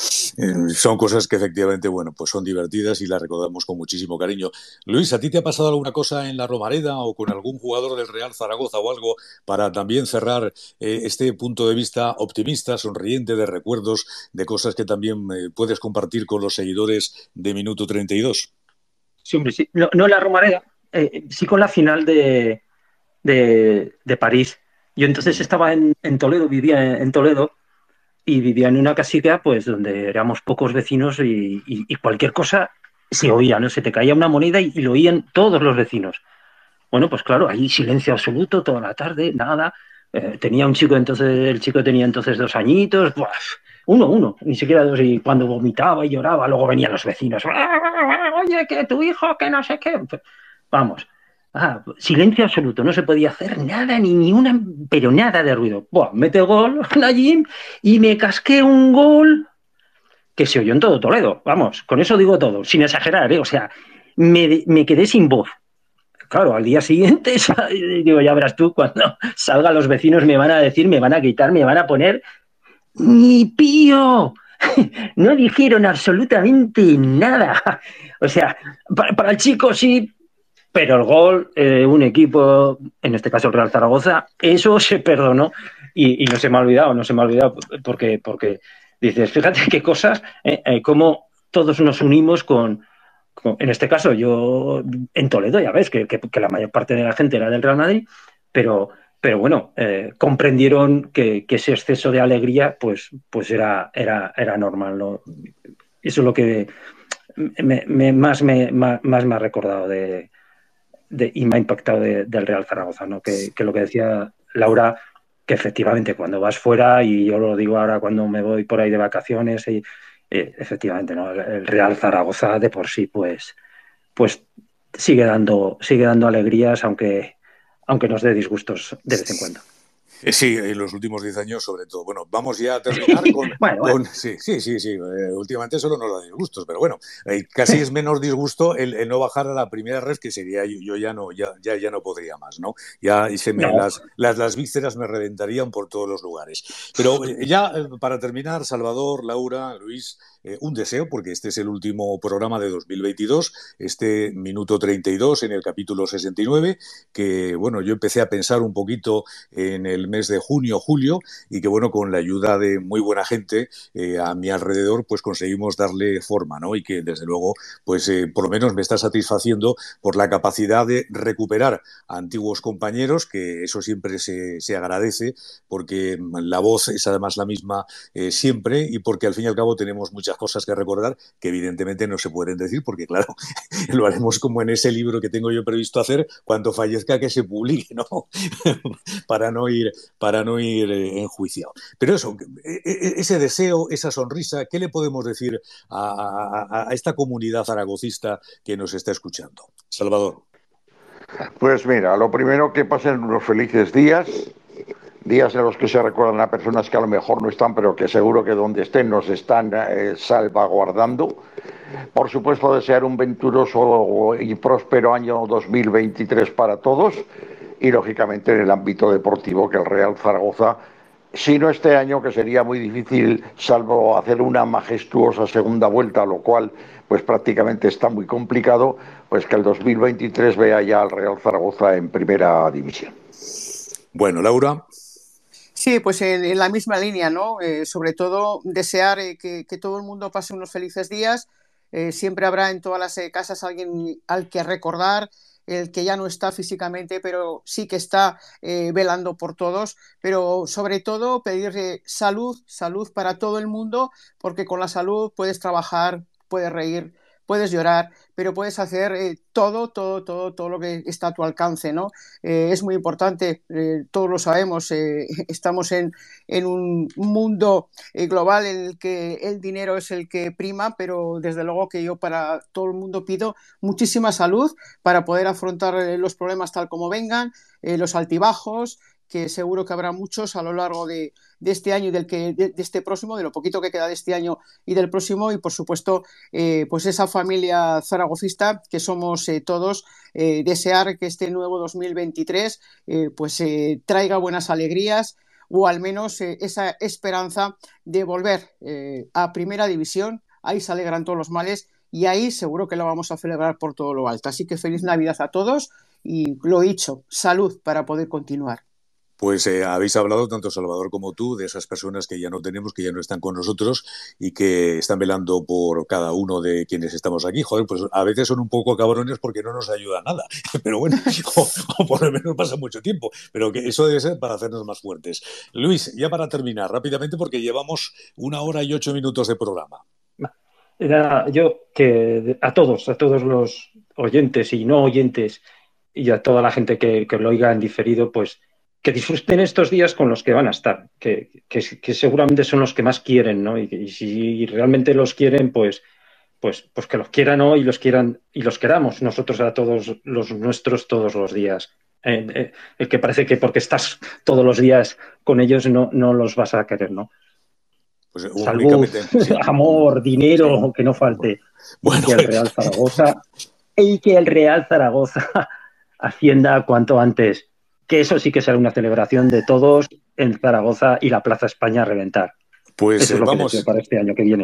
Eh, son cosas que efectivamente, bueno, pues son divertidas y las recordamos con muchísimo cariño. Luis, ¿a ti te ha pasado alguna cosa en la Romareda o con algún jugador del Real Zaragoza o algo para también cerrar eh, este punto de vista optimista, sonriente, de recuerdos, de cosas que también eh, puedes compartir con los seguidores de Minuto treinta y dos? Sí, hombre, sí. No, no en la Romareda, eh, sí con la final de, de, de París. Yo entonces estaba en, en Toledo, vivía en, en Toledo, y vivía en una casita pues donde éramos pocos vecinos, y, y, y cualquier cosa se oía, ¿no? Se te caía una moneda y, y lo oían todos los vecinos. Bueno, pues claro, ahí silencio absoluto toda la tarde, nada. Eh, tenía un chico entonces, el chico tenía entonces dos añitos, ¡buah! uno, uno, ni siquiera dos, y cuando vomitaba y lloraba, luego venían los vecinos, oye, que tu hijo, que no sé qué. Vamos. Ah, silencio absoluto, no se podía hacer nada, ni, ni una, pero nada de ruido. Buah, mete gol allí y me casqué un gol que se oyó en todo Toledo. Vamos, con eso digo todo, sin exagerar, ¿eh? O sea, me, me quedé sin voz. Claro, al día siguiente, digo, ya verás tú, cuando salgan los vecinos me van a decir, me van a gritar, me van a poner ¡ni pío! No dijeron absolutamente nada. O sea, para, para el chico sí. Pero el gol, eh, un equipo, en este caso el Real Zaragoza, eso se perdonó y, y no se me ha olvidado, no se me ha olvidado porque, porque Dices, fíjate qué cosas, eh, eh, cómo todos nos unimos con, con, en este caso yo en Toledo, ya ves, que, que, que la mayor parte de la gente era del Real Madrid, pero, pero bueno, eh, comprendieron que, que ese exceso de alegría pues, pues era, era, era normal, ¿no? Eso es lo que me, me, más, me, más, más me ha recordado de, de, y me ha impactado de, del Real Zaragoza, ¿no? Que, que lo que decía Laura, que efectivamente cuando vas fuera, y yo lo digo ahora cuando me voy por ahí de vacaciones, y, eh, efectivamente, ¿no? El, el Real Zaragoza de por sí, pues, pues sigue dando, sigue dando alegrías, aunque, aunque nos dé disgustos de vez en cuando. Sí, en los últimos diez años sobre todo. Bueno, vamos ya a terminar con... bueno, con bueno. sí, sí, sí, sí. Eh, últimamente solo nos da disgustos, pero bueno, eh, casi es menos disgusto el, el no bajar a la primera red, que sería yo, yo ya no ya, ya, ya no podría más, ¿no? Ya y se me, No. las, las, las vísceras me reventarían por todos los lugares. Pero eh, ya eh, para terminar, Salvador, Laura, Luis, eh, un deseo, porque este es el último programa de dos mil veintidós, este minuto treinta y dos en el capítulo sesenta y nueve, que bueno, yo empecé a pensar un poquito en el mes de junio, julio, y que bueno, con la ayuda de muy buena gente eh, a mi alrededor, pues conseguimos darle forma, ¿no? Y que desde luego, pues eh, por lo menos me está satisfaciendo por la capacidad de recuperar a antiguos compañeros, que eso siempre se, se agradece, porque la voz es además la misma eh, siempre, y porque al fin y al cabo tenemos muchas cosas que recordar que evidentemente no se pueden decir, porque claro, lo haremos como en ese libro que tengo yo previsto hacer cuando fallezca, que se publique, ¿no? para no ir, para no ir eh, enjuiciado. Pero eso, ese deseo, esa sonrisa, ¿qué le podemos decir a, a, a esta comunidad zaragocista que nos está escuchando? Salvador. Pues mira, lo primero, que pasen unos felices días, días en los que se recuerdan a personas que a lo mejor no están, pero que seguro que donde estén nos están eh, salvaguardando. Por supuesto, desear un venturoso y próspero año dos mil veintitrés para todos, y lógicamente en el ámbito deportivo, que el Real Zaragoza, si no este año, que sería muy difícil, salvo hacer una majestuosa segunda vuelta, lo cual pues prácticamente está muy complicado, pues que el dos mil veintitrés vea ya al Real Zaragoza en primera división. Bueno, Laura. Sí, pues en, en la misma línea, ¿no? Eh, sobre todo desear eh, que, que todo el mundo pase unos felices días. Eh, siempre habrá en todas las eh, casas alguien al que recordar, el que ya no está físicamente, pero sí que está eh, velando por todos. Pero sobre todo pedir eh, salud, salud para todo el mundo, porque con la salud puedes trabajar, puedes reír, puedes llorar, pero puedes hacer eh, todo, todo, todo, todo lo que está a tu alcance, ¿no? Eh, es muy importante, eh, todos lo sabemos, eh, estamos en, en un mundo eh, global en el que el dinero es el que prima, pero desde luego que yo para todo el mundo pido muchísima salud para poder afrontar eh, los problemas tal como vengan, eh, los altibajos, que seguro que habrá muchos a lo largo de, de este año y del que, de, de este próximo, de lo poquito que queda de este año y del próximo, y por supuesto eh, pues esa familia zaragocista que somos eh, todos, eh, desear que este nuevo dos mil veintitrés eh, pues eh, traiga buenas alegrías, o al menos eh, esa esperanza de volver eh, a primera división. Ahí se alegran todos los males y ahí seguro que lo vamos a celebrar por todo lo alto. Así que feliz Navidad a todos y, lo dicho, salud para poder continuar. Pues eh, habéis hablado, tanto Salvador como tú, de esas personas que ya no tenemos, que ya no están con nosotros y que están velando por cada uno de quienes estamos aquí. Joder, pues a veces son un poco cabrones porque no nos ayuda nada. Pero bueno, o, o por lo menos pasa mucho tiempo. Pero que eso debe ser para hacernos más fuertes. Luis, ya para terminar, rápidamente, porque llevamos una hora y ocho minutos de programa. Era yo que a todos, a todos los oyentes y no oyentes, y a toda la gente que, que lo oiga en diferido, pues que disfruten estos días con los que van a estar, que, que, que seguramente son los que más quieren, ¿no? Y, y si realmente los quieren, pues, pues, pues que los quieran, ¿no? Y los quieran y los queramos nosotros a todos los nuestros todos los días. Eh, eh, el que parece que porque estás todos los días con ellos no, no los vas a querer, ¿no? Pues Salud, sí, amor, dinero, sí. que no falte. Bueno, y que el Real Zaragoza y que el Real Zaragoza ascienda cuanto antes. Que eso sí que será una celebración de todos en Zaragoza y la Plaza España a reventar. Pues eso es lo vamos, que deseo para este año que viene.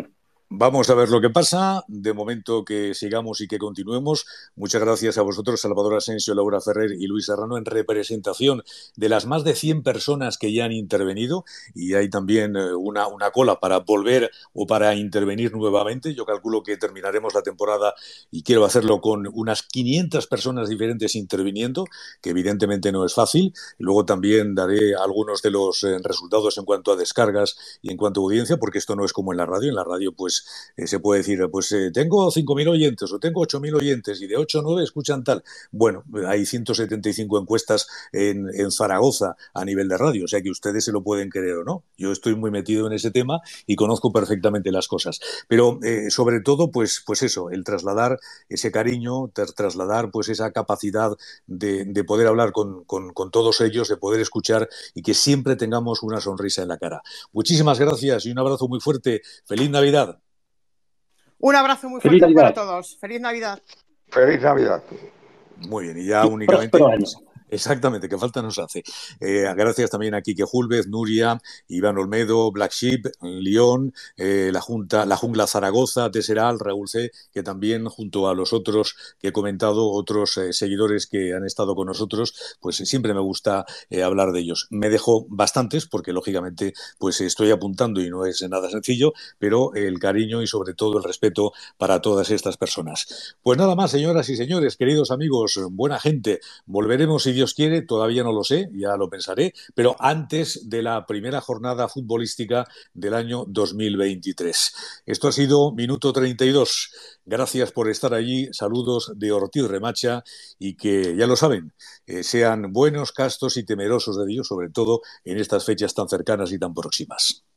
Vamos a ver lo que pasa. De momento que sigamos y que continuemos. Muchas gracias a vosotros, Salvador Asensio, Laura Ferrer y Luis Serrano, en representación de las más de cien personas que ya han intervenido. Y hay también una, una cola para volver o para intervenir nuevamente. Yo calculo que terminaremos la temporada y quiero hacerlo con unas quinientas personas diferentes interviniendo, que evidentemente no es fácil. Luego también daré algunos de los resultados en cuanto a descargas y en cuanto a audiencia, porque esto no es como en la radio. En la radio, pues, Eh, se puede decir, pues eh, tengo cinco mil oyentes o tengo ocho mil oyentes y de ocho o nueve escuchan tal. Bueno, hay ciento setenta y cinco encuestas en, en Zaragoza a nivel de radio, o sea que ustedes se lo pueden creer o no. Yo estoy muy metido en ese tema y conozco perfectamente las cosas. Pero eh, sobre todo, pues, pues eso, el trasladar ese cariño, trasladar pues esa capacidad de, de poder hablar con, con, con todos ellos, de poder escuchar y que siempre tengamos una sonrisa en la cara. Muchísimas gracias y un abrazo muy fuerte. ¡Feliz Navidad! Un abrazo muy Feliz fuerte para Navidad. todos. Feliz Navidad. Feliz Navidad. Muy bien, y ya Y únicamente... próspero año. Exactamente, que falta nos hace. Eh, gracias también a Quique Julvez, Nuria, Iván Olmedo, Black Sheep, León, eh, la Junta, la Jungla Zaragoza, Teseral, Raúl C., que también junto a los otros que he comentado, otros eh, seguidores que han estado con nosotros, pues eh, siempre me gusta eh, hablar de ellos. Me dejo bastantes porque lógicamente pues estoy apuntando y no es nada sencillo, pero el cariño y sobre todo el respeto para todas estas personas. Pues nada más, señoras y señores, queridos amigos, buena gente, volveremos si Dios quiere, todavía no lo sé, ya lo pensaré, pero antes de la primera jornada futbolística del año dos mil veintitrés. Esto ha sido Minuto treinta y dos. Gracias por estar allí, saludos de Ortiz Remacha y que, ya lo saben, eh, sean buenos, castos y temerosos de Dios, sobre todo en estas fechas tan cercanas y tan próximas.